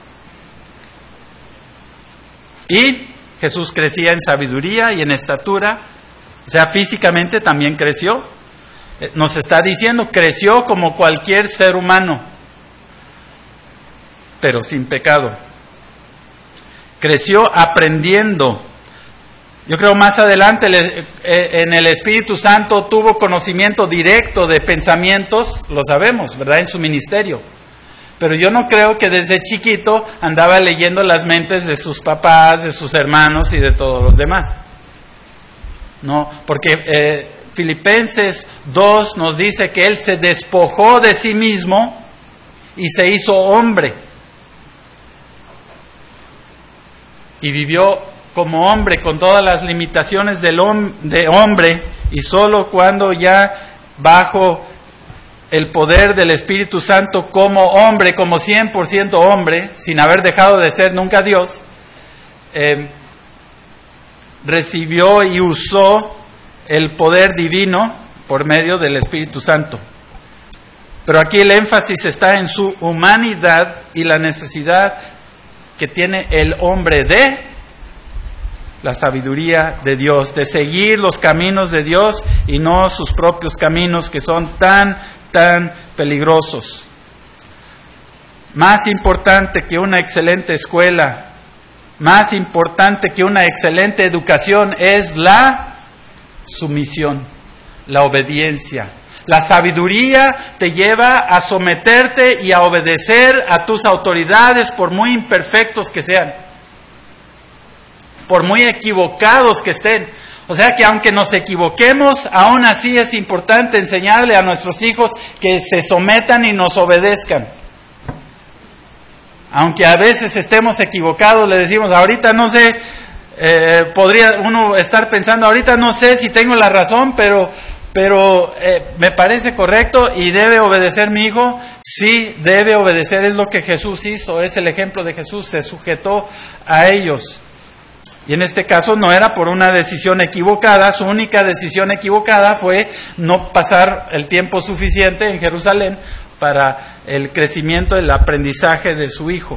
Y Jesús crecía en sabiduría y en estatura, o sea, físicamente también creció. Nos está diciendo, creció como cualquier ser humano, pero sin pecado. Creció aprendiendo. Yo creo más adelante en el Espíritu Santo tuvo conocimiento directo de pensamientos, lo sabemos, ¿verdad? En su ministerio. Pero yo no creo que desde chiquito andaba leyendo las mentes de sus papás, de sus hermanos y de todos los demás. No, porque eh, Filipenses dos nos dice que él se despojó de sí mismo y se hizo hombre. Y vivió como hombre, con todas las limitaciones del hom- de hombre, y solo cuando ya bajo el poder del Espíritu Santo como hombre, como cien por ciento hombre, sin haber dejado de ser nunca Dios, eh, recibió y usó el poder divino por medio del Espíritu Santo. Pero aquí el énfasis está en su humanidad y la necesidad que tiene el hombre de la sabiduría de Dios, de seguir los caminos de Dios y no sus propios caminos que son tan, tan peligrosos. Más importante que una excelente escuela, más importante que una excelente educación es la sumisión, la obediencia. La sabiduría te lleva a someterte y a obedecer a tus autoridades por muy imperfectos que sean, por muy equivocados que estén. O sea que aunque nos equivoquemos, aún así es importante enseñarle a nuestros hijos que se sometan y nos obedezcan. Aunque a veces estemos equivocados, le decimos, ahorita no sé, eh, podría uno estar pensando, ahorita no sé si tengo la razón, pero, pero eh, me parece correcto y debe obedecer mi hijo. Sí, debe obedecer, es lo que Jesús hizo, es el ejemplo de Jesús, se sujetó a ellos. Y en este caso no era por una decisión equivocada, su única decisión equivocada fue no pasar el tiempo suficiente en Jerusalén para el crecimiento, el aprendizaje de su hijo.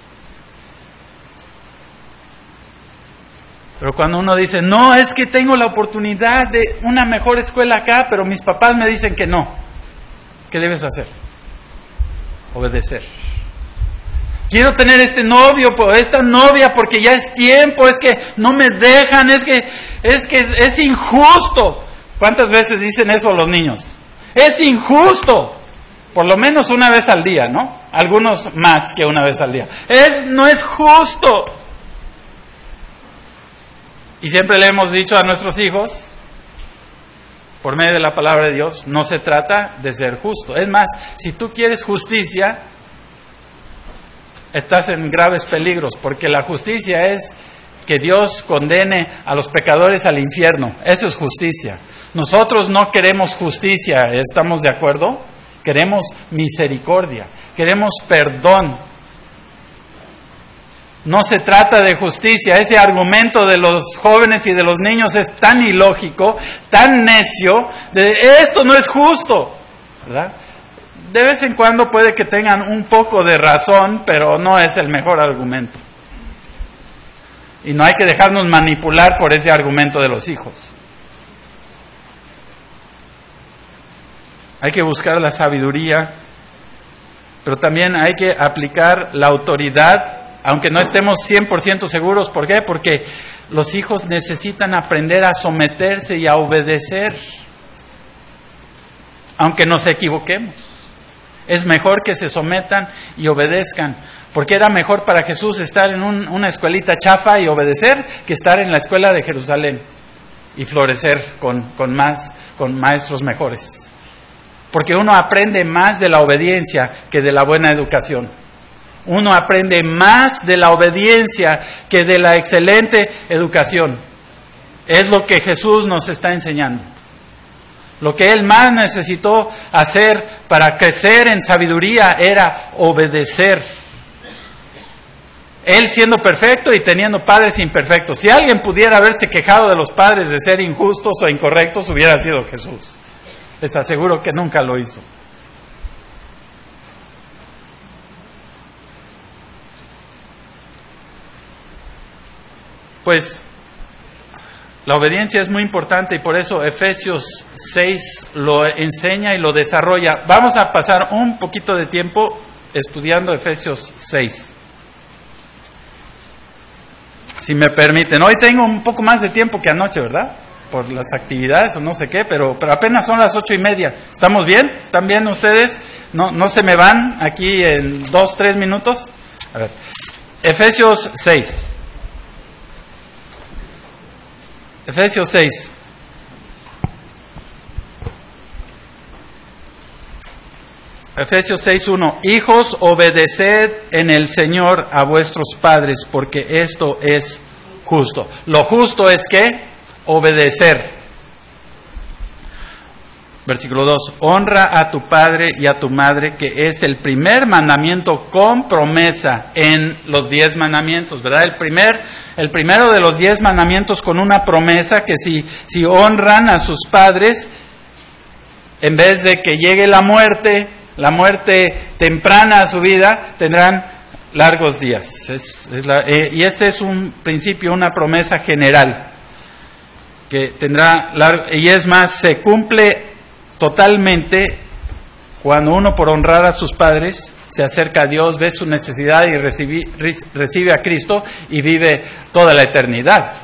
Pero cuando uno dice, no, es que tengo la oportunidad de una mejor escuela acá, pero mis papás me dicen que no, ¿qué debes hacer? Obedecer. Quiero tener este novio o esta novia porque ya es tiempo, es que no me dejan, es que es que es injusto. ¿Cuántas veces dicen eso los niños? Es injusto. Por lo menos una vez al día, ¿no? Algunos más que una vez al día. Es no es justo. Y siempre le hemos dicho a nuestros hijos, por medio de la palabra de Dios, no se trata de ser justo. Es más, si tú quieres justicia, estás en graves peligros, porque la justicia es que Dios condene a los pecadores al infierno. Eso es justicia. Nosotros no queremos justicia, ¿estamos de acuerdo? Queremos misericordia, queremos perdón. No se trata de justicia. Ese argumento de los jóvenes y de los niños es tan ilógico, tan necio, de esto no es justo, ¿verdad? De vez en cuando puede que tengan un poco de razón, pero no es el mejor argumento. Y no hay que dejarnos manipular por ese argumento de los hijos. Hay que buscar la sabiduría, pero también hay que aplicar la autoridad, aunque no estemos cien por ciento seguros. ¿Por qué? Porque los hijos necesitan aprender a someterse y a obedecer, aunque nos equivoquemos. Es mejor que se sometan y obedezcan, porque era mejor para Jesús estar en un, una escuelita chafa y obedecer que estar en la escuela de Jerusalén y florecer con, con, más, con maestros mejores. Porque uno aprende más de la obediencia que de la buena educación. Uno aprende más de la obediencia que de la excelente educación. Es lo que Jesús nos está enseñando. Lo que Él más necesitó hacer para crecer en sabiduría era obedecer. Él siendo perfecto y teniendo padres imperfectos. Si alguien pudiera haberse quejado de los padres de ser injustos o incorrectos, hubiera sido Jesús. Les aseguro que nunca lo hizo. Pues la obediencia es muy importante y por eso Efesios seis lo enseña y lo desarrolla. Vamos a pasar un poquito de tiempo estudiando Efesios seis. Si me permiten. Hoy tengo un poco más de tiempo que anoche, ¿verdad? Por las actividades o no sé qué, pero, pero apenas son las ocho y media. ¿Estamos bien? ¿Están bien ustedes? ¿No, no se me van aquí en dos, tres minutos? A ver. Efesios seis. Efesios seis. Efesios seis uno. Hijos, obedeced en el Señor a vuestros padres, porque esto es justo. Lo justo es que obedecer. Versículo dos. Honra a tu padre y a tu madre, que es el primer mandamiento con promesa en los diez mandamientos, ¿verdad? El primer, el primero de los diez mandamientos con una promesa que si, si honran a sus padres, en vez de que llegue la muerte, la muerte temprana a su vida, tendrán largos días. Es, es la, eh, y este es un principio, una promesa general, que tendrá largo, y es más, se cumple totalmente cuando uno, por honrar a sus padres, se acerca a Dios, ve su necesidad y recibe, recibe a Cristo y vive toda la eternidad.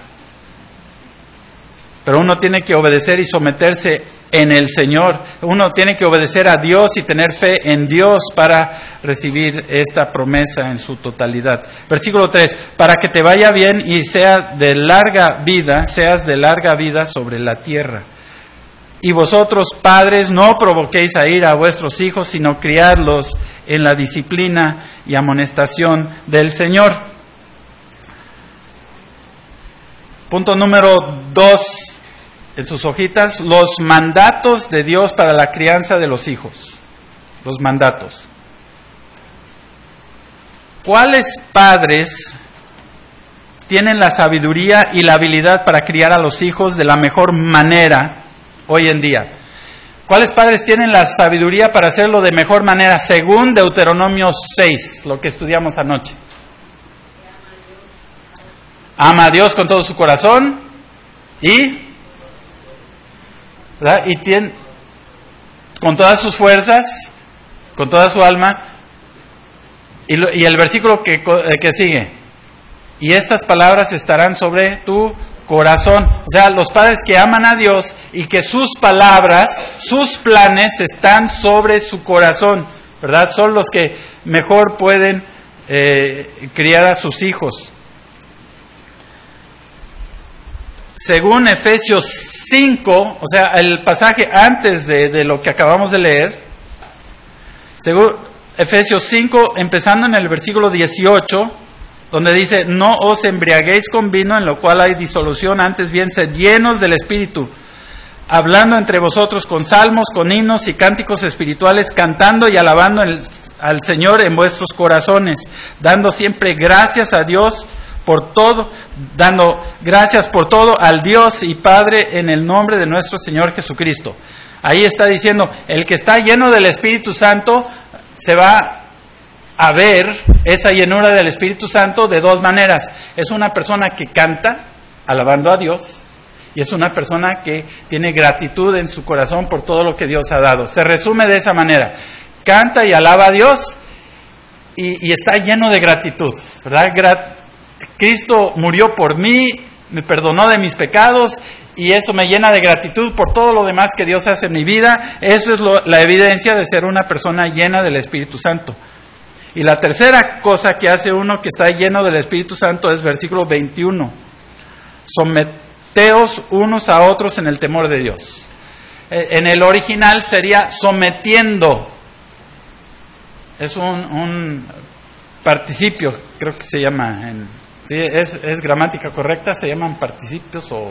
Pero uno tiene que obedecer y someterse en el Señor. Uno tiene que obedecer a Dios y tener fe en Dios para recibir esta promesa en su totalidad. Versículo tres. Para que te vaya bien y seas de larga vida, seas de larga vida sobre la tierra. Y vosotros, padres, no provoquéis a ira a vuestros hijos, sino criadlos en la disciplina y amonestación del Señor. Punto número dos. En sus hojitas, los mandatos de Dios para la crianza de los hijos. Los mandatos. ¿Cuáles padres tienen la sabiduría y la habilidad para criar a los hijos de la mejor manera hoy en día? ¿Cuáles padres tienen la sabiduría para hacerlo de mejor manera según Deuteronomio seis, lo que estudiamos anoche? Ama a Dios con todo su corazón y... ¿verdad? Y tiene, con todas sus fuerzas, con toda su alma, y, lo, y el versículo que, que sigue, y estas palabras estarán sobre tu corazón. O sea, los padres que aman a Dios y que sus palabras, sus planes están sobre su corazón, ¿verdad? Son los que mejor pueden eh, criar a sus hijos. Según Efesios cinco, o sea, el pasaje antes de, de lo que acabamos de leer, según Efesios cinco, empezando en el versículo dieciocho, donde dice, no os embriaguéis con vino, en lo cual hay disolución, antes bien sed llenos del Espíritu, hablando entre vosotros con salmos, con himnos y cánticos espirituales, cantando y alabando el, al Señor en vuestros corazones, dando siempre gracias a Dios por todo, dando gracias por todo al Dios y Padre en el nombre de nuestro Señor Jesucristo. Ahí está diciendo, el que está lleno del Espíritu Santo se va a ver esa llenura del Espíritu Santo de dos maneras. Es una persona que canta alabando a Dios y es una persona que tiene gratitud en su corazón por todo lo que Dios ha dado. Se resume de esa manera: canta y alaba a Dios y, y está lleno de gratitud, ¿verdad? Grat- Cristo murió por mí, me perdonó de mis pecados y eso me llena de gratitud por todo lo demás que Dios hace en mi vida. Eso es lo, la evidencia de ser una persona llena del Espíritu Santo. Y la tercera cosa que hace uno que está lleno del Espíritu Santo es versículo veintiuno. Someteos unos a otros en el temor de Dios. En el original sería sometiendo. Es un, un participio, creo que se llama, en, ¿sí? es, es gramática correcta, se llaman participios o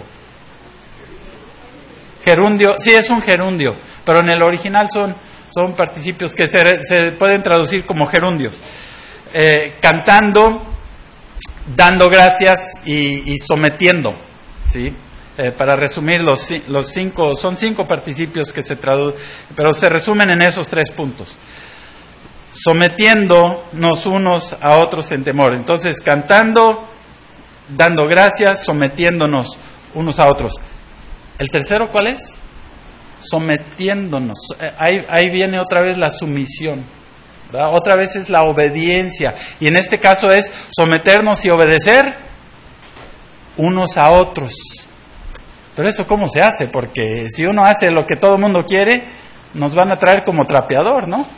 gerundio, sí es un gerundio, pero en el original son, son participios que se, se pueden traducir como gerundios, eh, cantando, dando gracias y, y sometiendo, ¿sí? Eh, para resumir, los, los cinco, son cinco participios que se traducen, pero se resumen en esos tres puntos. Sometiéndonos unos a otros en temor. Entonces, cantando, dando gracias, sometiéndonos unos a otros. ¿El tercero cuál es? Sometiéndonos. Eh, ahí, ahí viene otra vez la sumisión, ¿verdad? Otra vez es la obediencia. Y en este caso es someternos y obedecer unos a otros. Pero eso ¿cómo se hace? Porque si uno hace lo que todo el mundo quiere, nos van a traer como trapeador, ¿no?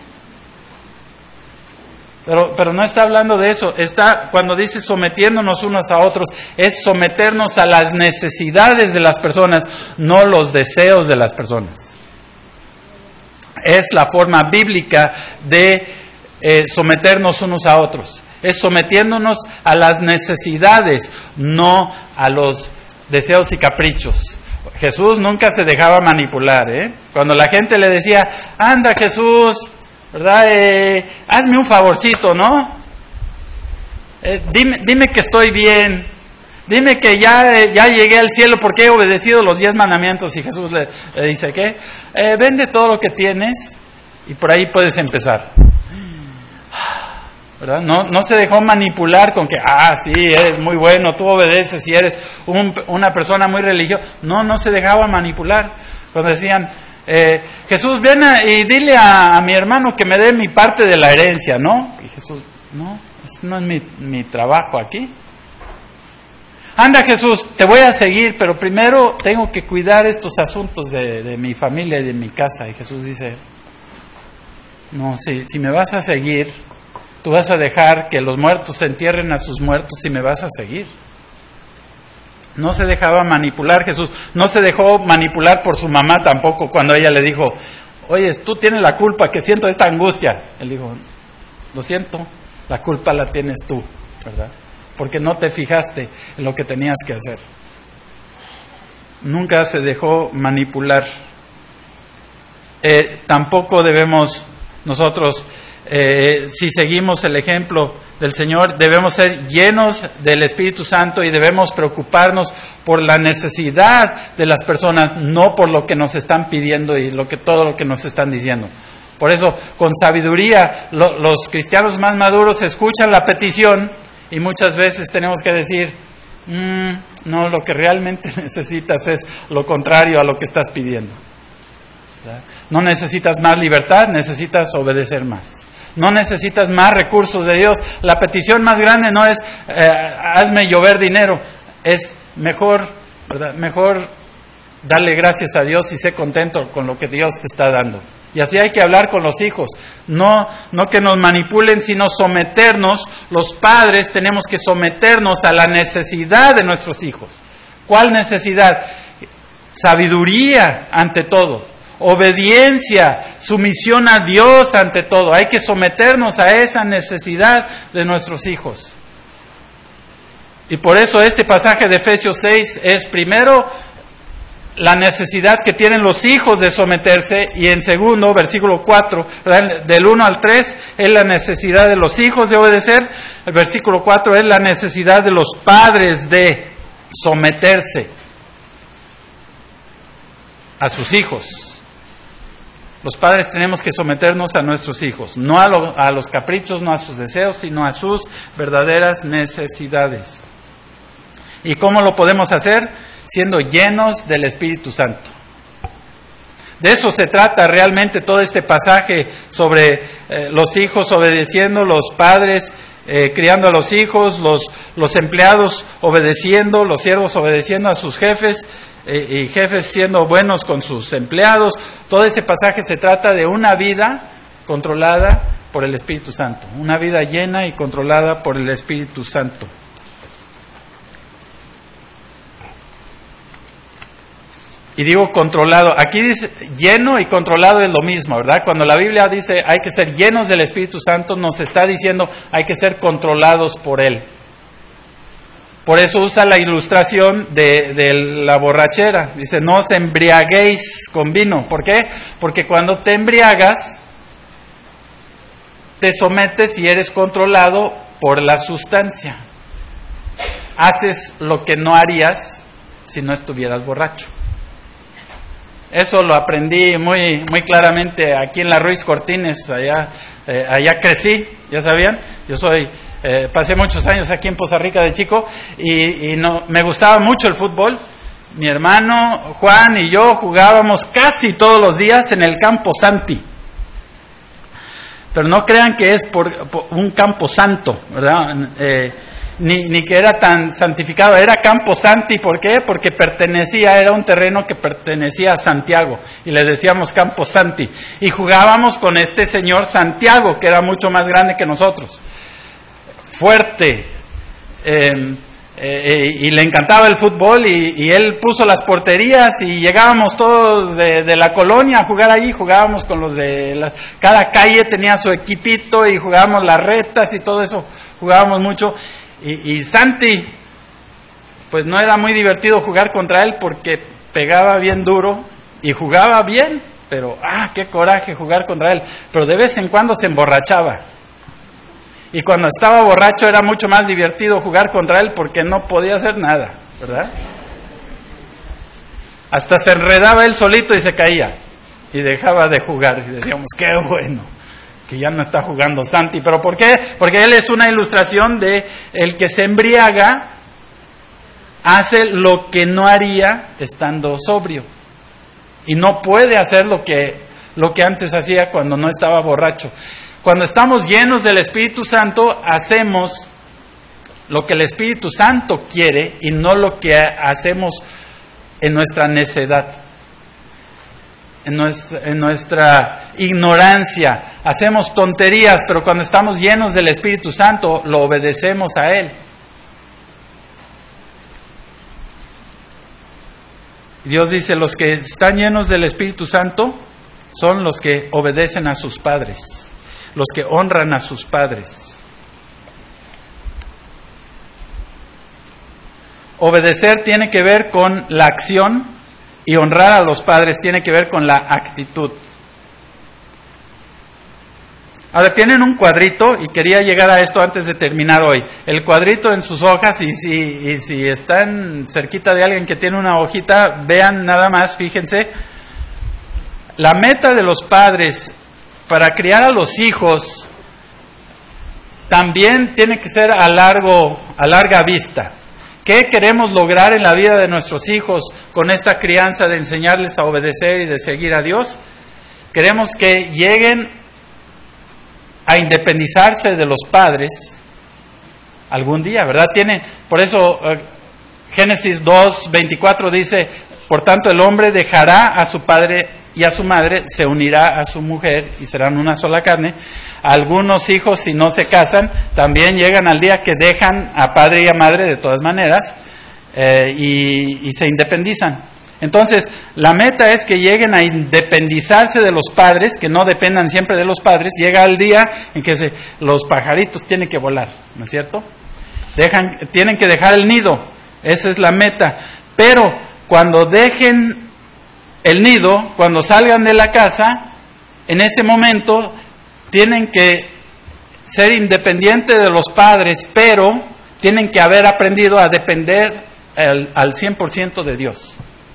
Pero, pero no está hablando de eso. Está, cuando dice sometiéndonos unos a otros, es someternos a las necesidades de las personas, no los deseos de las personas. Es la forma bíblica de eh, someternos unos a otros. Es sometiéndonos a las necesidades, no a los deseos y caprichos. Jesús nunca se dejaba manipular, ¿eh? Cuando la gente le decía, anda Jesús, ¿verdad? Eh, hazme un favorcito, ¿no? Eh, dime, dime que estoy bien, dime que ya, eh, ya llegué al cielo porque he obedecido los diez mandamientos. Y Jesús le, le dice, ¿qué? Eh, vende todo lo que tienes y por ahí puedes empezar. ¿Verdad? No, no se dejó manipular con que, ah, sí, eres muy bueno, tú obedeces y eres un, una persona muy religiosa. No, no se dejaba manipular. Cuando decían, eh, Jesús, ven a, y dile a, a mi hermano que me dé mi parte de la herencia, ¿no? Y Jesús, no, ese no es mi, mi trabajo aquí. Anda Jesús, te voy a seguir, pero primero tengo que cuidar estos asuntos de, de mi familia y de mi casa. Y Jesús dice, no, si, si me vas a seguir, tú vas a dejar que los muertos se entierren a sus muertos y me vas a seguir. No se dejaba manipular Jesús. No se dejó manipular por su mamá tampoco cuando ella le dijo, oye, tú tienes la culpa que siento esta angustia. Él dijo, lo siento, la culpa la tienes tú, ¿verdad? Porque no te fijaste en lo que tenías que hacer. Nunca se dejó manipular. Eh, tampoco debemos nosotros... Eh, si seguimos el ejemplo del Señor, debemos ser llenos del Espíritu Santo y debemos preocuparnos por la necesidad de las personas, no por lo que nos están pidiendo y lo que todo lo que nos están diciendo. Por eso, con sabiduría, lo, los cristianos más maduros escuchan la petición y muchas veces tenemos que decir, mmm, no, lo que realmente necesitas es lo contrario a lo que estás pidiendo. ¿verdad? No necesitas más libertad, necesitas obedecer más. No necesitas más recursos de Dios. La petición más grande no es eh, hazme llover dinero, es mejor, ¿verdad? Mejor darle gracias a Dios y ser contento con lo que Dios te está dando. Y así hay que hablar con los hijos, no, no que nos manipulen, sino someternos. Los padres tenemos que someternos a la necesidad de nuestros hijos. ¿Cuál necesidad? Sabiduría ante todo. Obediencia, sumisión a Dios ante todo. Hay que someternos a esa necesidad de nuestros hijos. Y por eso este pasaje de Efesios seis es primero la necesidad que tienen los hijos de someterse, y en segundo, versículo cuatro, del uno al tres, es la necesidad de los hijos de obedecer. El versículo cuatro es la necesidad de los padres de someterse a sus hijos. Los padres tenemos que someternos a nuestros hijos, no a, lo, a los caprichos, no a sus deseos, sino a sus verdaderas necesidades. ¿Y cómo lo podemos hacer? Siendo llenos del Espíritu Santo. De eso se trata realmente todo este pasaje sobre eh, los hijos obedeciendo, los padres eh, criando a los hijos, los, los empleados obedeciendo, los siervos obedeciendo a sus jefes, y jefes siendo buenos con sus empleados. Todo ese pasaje se trata de una vida controlada por el Espíritu Santo, una vida llena y controlada por el Espíritu Santo. Y digo controlado, aquí dice lleno y controlado es lo mismo, ¿verdad? Cuando la Biblia dice hay que ser llenos del Espíritu Santo, nos está diciendo hay que ser controlados por Él. Por eso usa la ilustración de, de la borrachera. Dice, no os embriaguéis con vino. ¿Por qué? Porque cuando te embriagas, te sometes y eres controlado por la sustancia. Haces lo que no harías si no estuvieras borracho. Eso lo aprendí muy muy claramente aquí en la Ruiz Cortines, allá, eh, allá crecí, ¿ya sabían? Yo soy... Eh, pasé muchos años aquí en Poza Rica de chico y, y no, me gustaba mucho el fútbol. Mi hermano Juan y yo jugábamos casi todos los días en el Campo Santi. Pero no crean que es por, por un campo santo, ¿verdad? Eh, ni, ni que era tan santificado, era Campo Santi. ¿Por qué? Porque pertenecía, era un terreno que pertenecía a Santiago y le decíamos Campo Santi. Y jugábamos con este señor Santiago, que era mucho más grande que nosotros. Fuerte, eh, eh, y le encantaba el fútbol y, y él puso las porterías y llegábamos todos de, de la colonia a jugar allí, jugábamos con los de la, cada calle tenía su equipito y jugábamos las retas y todo eso, jugábamos mucho y, y Santi, pues no era muy divertido jugar contra él porque pegaba bien duro y jugaba bien, pero ah, qué coraje jugar contra él, pero de vez en cuando se emborrachaba. Y cuando estaba borracho era mucho más divertido jugar contra él porque no podía hacer nada, ¿verdad? Hasta se enredaba él solito y se caía. Y dejaba de jugar. Y decíamos, qué bueno, que ya no está jugando Santi. ¿Pero por qué? Porque él es una ilustración de el que se embriaga, hace lo que no haría estando sobrio. Y no puede hacer lo que, lo que antes hacía cuando no estaba borracho. Cuando estamos llenos del Espíritu Santo, hacemos lo que el Espíritu Santo quiere y no lo que hacemos en nuestra necedad, en nuestra, en nuestra ignorancia. Hacemos tonterías, pero cuando estamos llenos del Espíritu Santo, lo obedecemos a Él. Dios dice, los que están llenos del Espíritu Santo son los que obedecen a sus padres. Los que honran a sus padres. Obedecer tiene que ver con la acción y honrar a los padres tiene que ver con la actitud. Ahora tienen un cuadrito y quería llegar a esto antes de terminar hoy. El cuadrito en sus hojas y si, y si están cerquita de alguien que tiene una hojita, vean nada más, fíjense. La meta de los padres para criar a los hijos también tiene que ser a largo, a larga vista. ¿Qué queremos lograr en la vida de nuestros hijos con esta crianza de enseñarles a obedecer y de seguir a Dios? Queremos que lleguen a independizarse de los padres algún día, ¿verdad? Tiene, por eso uh, Génesis dos veinticuatro dice, por tanto el hombre dejará a su padre y a su madre, se unirá a su mujer y serán una sola carne. Algunos hijos, si no se casan, también llegan al día que dejan a padre y a madre de todas maneras eh, y, y se independizan. Entonces, la meta es que lleguen a independizarse de los padres, que no dependan siempre de los padres. Llega el día en que se, los pajaritos tienen que volar, ¿no es cierto? Dejan, tienen que dejar el nido, esa es la meta. Pero cuando dejen el nido, cuando salgan de la casa, en ese momento tienen que ser independientes de los padres, pero tienen que haber aprendido a depender al, al cien por ciento de Dios.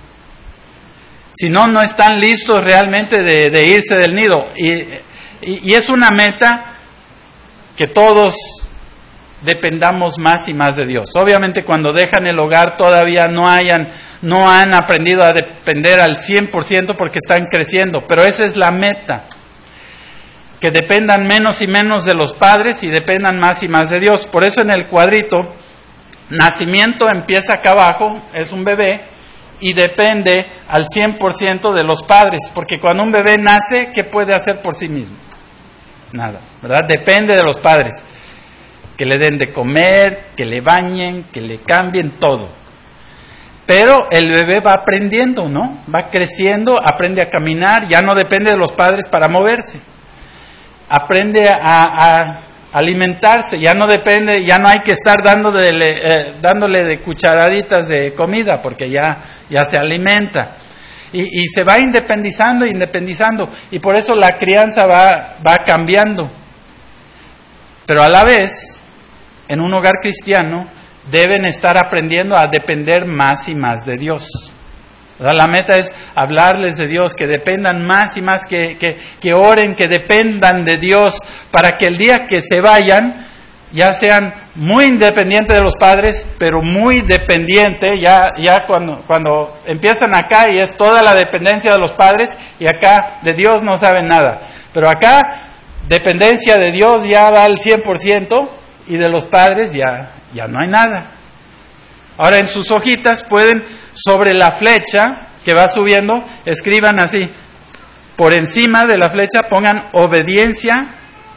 Si no, no están listos realmente de, de irse del nido. Y, y, y es una meta que todos dependamos más y más de Dios. Obviamente cuando dejan el hogar todavía no hayan, no han aprendido a depender al cien por ciento porque están creciendo, pero esa es la meta, que dependan menos y menos de los padres y dependan más y más de Dios. Por eso en el cuadrito, nacimiento empieza acá abajo, es un bebé, y depende al cien por ciento de los padres, porque cuando un bebé nace, ¿qué puede hacer por sí mismo? Nada, ¿verdad? Depende de los padres. Que le den de comer, que le bañen, que le cambien todo. Pero el bebé va aprendiendo, ¿no? Va creciendo, aprende a caminar, ya no depende de los padres para moverse. Aprende a, a alimentarse, ya no depende, ya no hay que estar dándole, eh, dándole de cucharaditas de comida, porque ya, ya se alimenta. Y, y se va independizando, independizando, y por eso la crianza va, va cambiando. Pero a la vez, en un hogar cristiano, deben estar aprendiendo a depender más y más de Dios. O sea, la meta es hablarles de Dios, que dependan más y más, que, que, que oren, que dependan de Dios, para que el día que se vayan, ya sean muy independientes de los padres, pero muy dependientes, ya, ya cuando, cuando empiezan acá y es toda la dependencia de los padres, y acá de Dios no saben nada. Pero acá, dependencia de Dios ya va al cien por ciento, y de los padres ya, ya no hay nada. Ahora en sus hojitas pueden, sobre la flecha que va subiendo, escriban así, por encima de la flecha pongan obediencia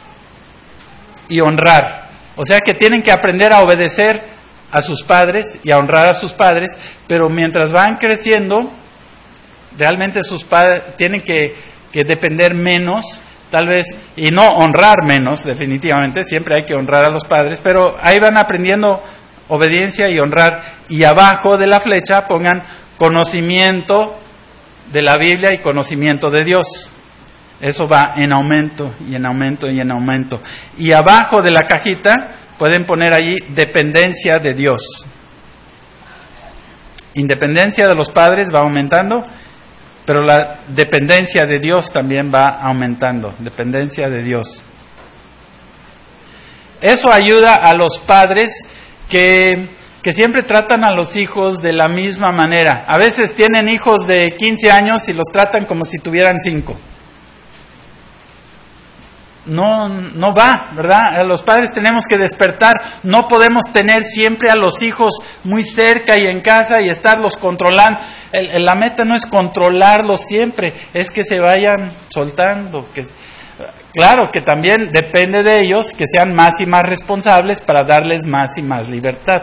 y honrar. O sea que tienen que aprender a obedecer a sus padres y a honrar a sus padres, pero mientras van creciendo, realmente sus padres tienen que, que depender menos, tal vez, y no honrar menos, definitivamente, siempre hay que honrar a los padres, pero ahí van aprendiendo obediencia y honrar, y abajo de la flecha pongan conocimiento de la Biblia y conocimiento de Dios. Eso va en aumento y en aumento y en aumento. Y abajo de la cajita pueden poner allí dependencia de Dios. Independencia de los padres va aumentando, pero la dependencia de Dios también va aumentando. Dependencia de Dios. Eso ayuda a los padres que, que siempre tratan a los hijos de la misma manera. A veces tienen hijos de quince años y los tratan como si tuvieran cinco. No, no va, ¿verdad? Los padres tenemos que despertar. No podemos tener siempre a los hijos muy cerca y en casa y estarlos controlando. El, el, la meta no es controlarlos siempre, es que se vayan soltando. Que, claro que también depende de ellos que sean más y más responsables para darles más y más libertad.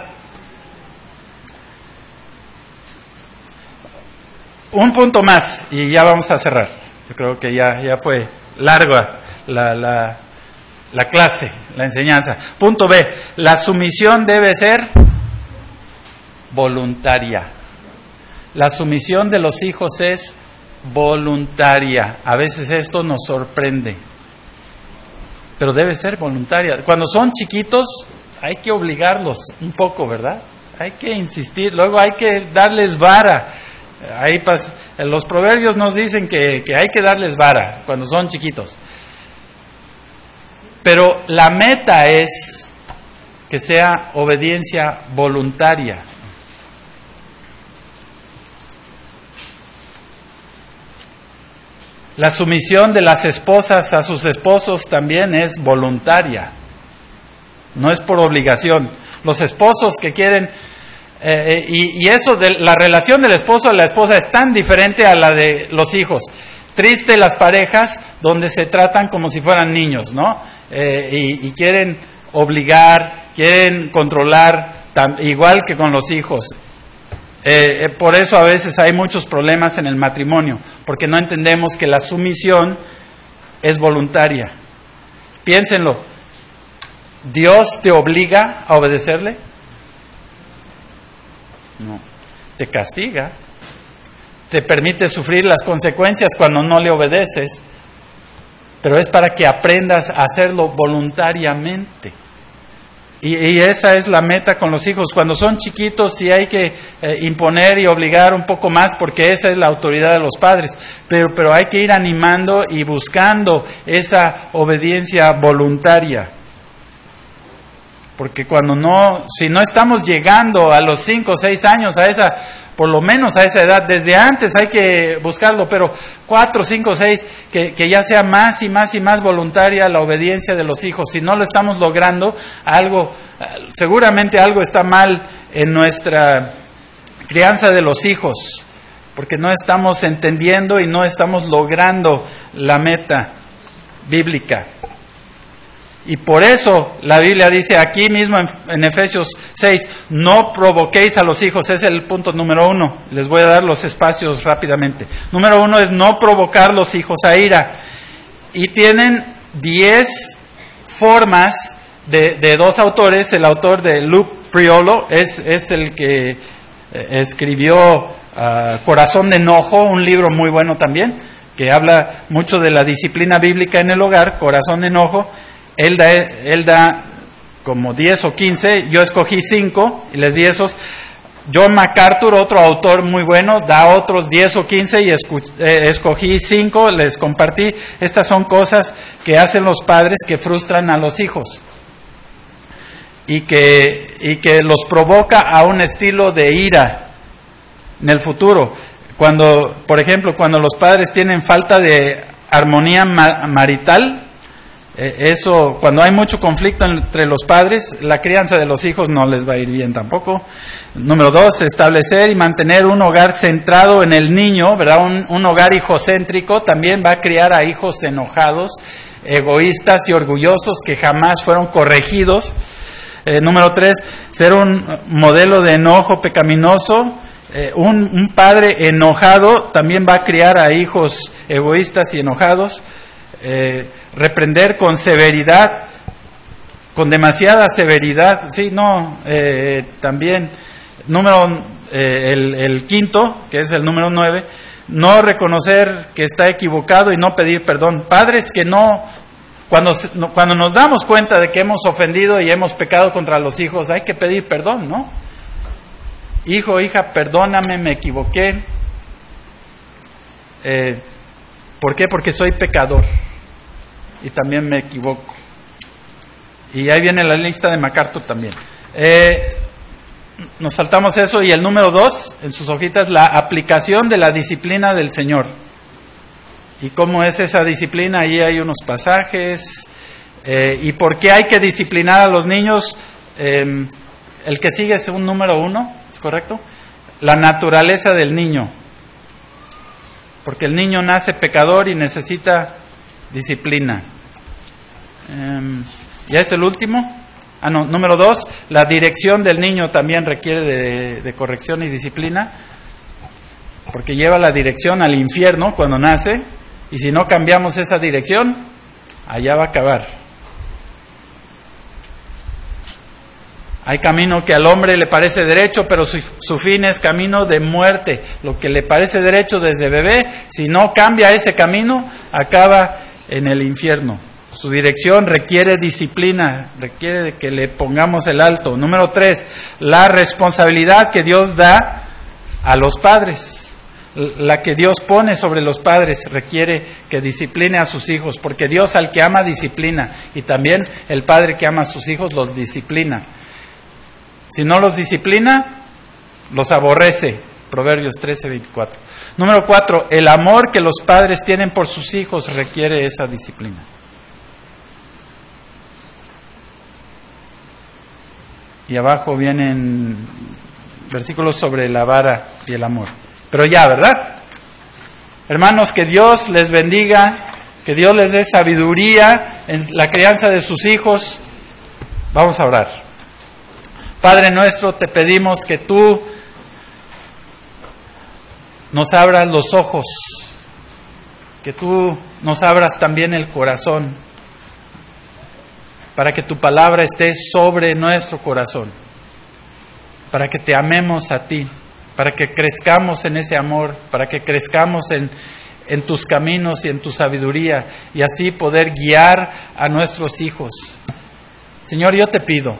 Un punto más y ya vamos a cerrar. Yo creo que ya, ya fue larga La, la, la clase, la enseñanza. Punto B, la sumisión debe ser voluntaria. La sumisión de los hijos es voluntaria. A veces esto nos sorprende, pero debe ser voluntaria. Cuando son chiquitos hay que obligarlos un poco, ¿verdad? Hay que insistir, luego hay que darles vara. Ahí pas, los proverbios nos dicen que, que hay que darles vara cuando son chiquitos. Pero la meta es que sea obediencia voluntaria. La sumisión de las esposas a sus esposos también es voluntaria. No es por obligación. Los esposos que quieren... Eh, y, y eso de la relación del esposo a la esposa es tan diferente a la de los hijos. Triste las parejas donde se tratan como si fueran niños, ¿no? Eh, y, y quieren obligar, quieren controlar, tam, igual que con los hijos. Eh, eh, por eso a veces hay muchos problemas en el matrimonio, porque no entendemos que la sumisión es voluntaria. Piénsenlo, ¿Dios te obliga a obedecerle? No, te castiga. Te permite sufrir las consecuencias cuando no le obedeces, pero es para que aprendas a hacerlo voluntariamente. Y, y esa es la meta con los hijos. Cuando son chiquitos sí hay que eh, imponer y obligar un poco más, porque esa es la autoridad de los padres, pero, pero hay que ir animando y buscando esa obediencia voluntaria. Porque cuando no, si no estamos llegando a los cinco o seis años, a esa, por lo menos a esa edad, desde antes hay que buscarlo, pero cuatro, cinco, seis, que, que ya sea más y más y más voluntaria la obediencia de los hijos. Si no lo estamos logrando, algo, seguramente algo está mal en nuestra crianza de los hijos, porque no estamos entendiendo y no estamos logrando la meta bíblica. Y por eso la Biblia dice aquí mismo en, en Efesios seis, no provoquéis a los hijos. Ese es el punto número uno. Les voy a dar los espacios rápidamente. Número uno es no provocar los hijos a ira. Y tienen diez formas de, de dos autores. El autor de Luke Priolo es, es el que eh, escribió uh, Corazón de Enojo, un libro muy bueno también, que habla mucho de la disciplina bíblica en el hogar. Corazón de Enojo. Él da, él da como diez o quince, yo escogí cinco y les di esos. John MacArthur, otro autor muy bueno, da otros diez o quince y escu- eh, escogí cinco, les compartí. Estas son cosas que hacen los padres que frustran a los hijos y que, y que los provoca a un estilo de ira en el futuro. Cuando, por ejemplo, cuando los padres tienen falta de armonía ma- marital, eso, cuando hay mucho conflicto entre los padres, la crianza de los hijos no les va a ir bien tampoco. Número dos, establecer y mantener un hogar centrado en el niño, ¿verdad? Un, un hogar hijocéntrico también va a criar a hijos enojados, egoístas y orgullosos que jamás fueron corregidos. Eh, número tres, ser un modelo de enojo pecaminoso. Eh, un, un padre enojado también va a criar a hijos egoístas y enojados. Eh, reprender con severidad, con demasiada severidad, sí, no, eh, también, número, eh, el, el quinto, que es el número nueve, no reconocer que está equivocado y no pedir perdón. Padres que no, cuando, cuando nos damos cuenta de que hemos ofendido y hemos pecado contra los hijos, hay que pedir perdón, ¿no? Hijo, hija, perdóname, me equivoqué. Eh, ¿Por qué? Porque soy pecador y también me equivoco. Y ahí viene la lista de MacArthur también. Eh, nos saltamos eso. Y el número dos, en sus hojitas, la aplicación de la disciplina del Señor. ¿Y cómo es esa disciplina? Ahí hay unos pasajes. Eh, ¿Y por qué hay que disciplinar a los niños? Eh, el que sigue es un número uno, ¿es correcto? La naturaleza del niño. Porque el niño nace pecador y necesita disciplina. Um, ¿Ya es el último? Ah, no, número dos, la dirección del niño también requiere de, de corrección y disciplina, porque lleva la dirección al infierno cuando nace, y si no cambiamos esa dirección, allá va a acabar. Hay camino que al hombre le parece derecho, pero su, su fin es camino de muerte. Lo que le parece derecho desde bebé, si no cambia ese camino, acaba en el infierno. Su dirección requiere disciplina, requiere que le pongamos el alto. Número tres, la responsabilidad que Dios da a los padres. La que Dios pone sobre los padres requiere que discipline a sus hijos, porque Dios al que ama disciplina, y también el padre que ama a sus hijos los disciplina. Si no los disciplina, los aborrece. Proverbios trece, veinticuatro. Número cuatro, el amor que los padres tienen por sus hijos requiere esa disciplina. Y abajo vienen versículos sobre la vara y el amor. Pero ya, ¿verdad? Hermanos, que Dios les bendiga, que Dios les dé sabiduría en la crianza de sus hijos. Vamos a orar. Padre nuestro, te pedimos que tú nos abras los ojos, que tú nos abras también el corazón, para que tu palabra esté sobre nuestro corazón, para que te amemos a ti, para que crezcamos en ese amor, para que crezcamos en, en tus caminos y en tu sabiduría, y así poder guiar a nuestros hijos. Señor, yo te pido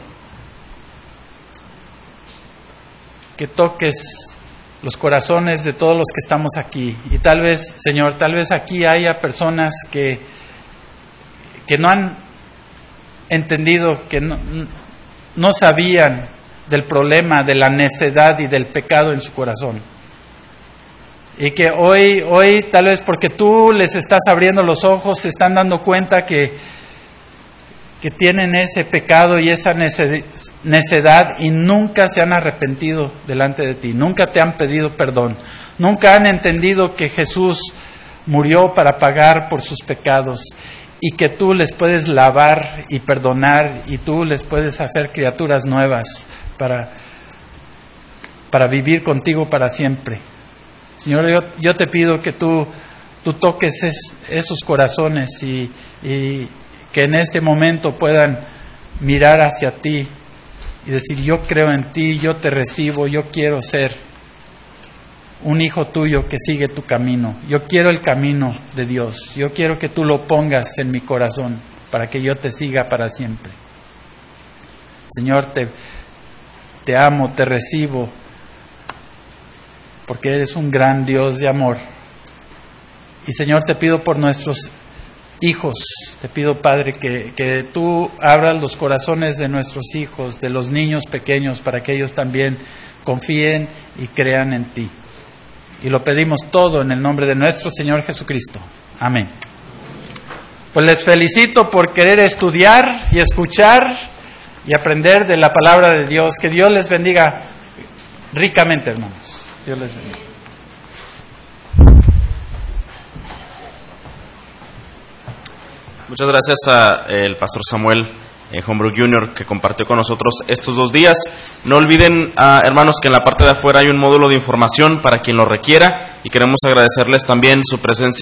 que toques los corazones de todos los que estamos aquí. Y tal vez, Señor, tal vez aquí haya personas que, que no han entendido, que no, no sabían del problema, de la necedad y del pecado en su corazón. Y que hoy, hoy tal vez porque tú les estás abriendo los ojos, se están dando cuenta que que tienen ese pecado y esa necedad y nunca se han arrepentido delante de ti, nunca te han pedido perdón, nunca han entendido que Jesús murió para pagar por sus pecados y que tú les puedes lavar y perdonar y tú les puedes hacer criaturas nuevas para, para vivir contigo para siempre. Señor, yo, yo te pido que tú, tú toques es, esos corazones y, y que en este momento puedan mirar hacia ti y decir: yo creo en ti, yo te recibo, yo quiero ser un hijo tuyo que sigue tu camino. Yo quiero el camino de Dios. Yo quiero que tú lo pongas en mi corazón para que yo te siga para siempre. Señor, te, te amo, te recibo, porque eres un gran Dios de amor. Y Señor, te pido por nuestros hijos, te pido, Padre, que, que tú abras los corazones de nuestros hijos, de los niños pequeños, para que ellos también confíen y crean en ti. Y lo pedimos todo en el nombre de nuestro Señor Jesucristo. Amén. Pues les felicito por querer estudiar y escuchar y aprender de la palabra de Dios. Que Dios les bendiga ricamente, hermanos. Dios les bendiga. Muchas gracias al pastor Samuel eh, Hombrook junior que compartió con nosotros estos dos días. No olviden, uh, hermanos, que en la parte de afuera hay un módulo de información para quien lo requiera, y queremos agradecerles también su presencia.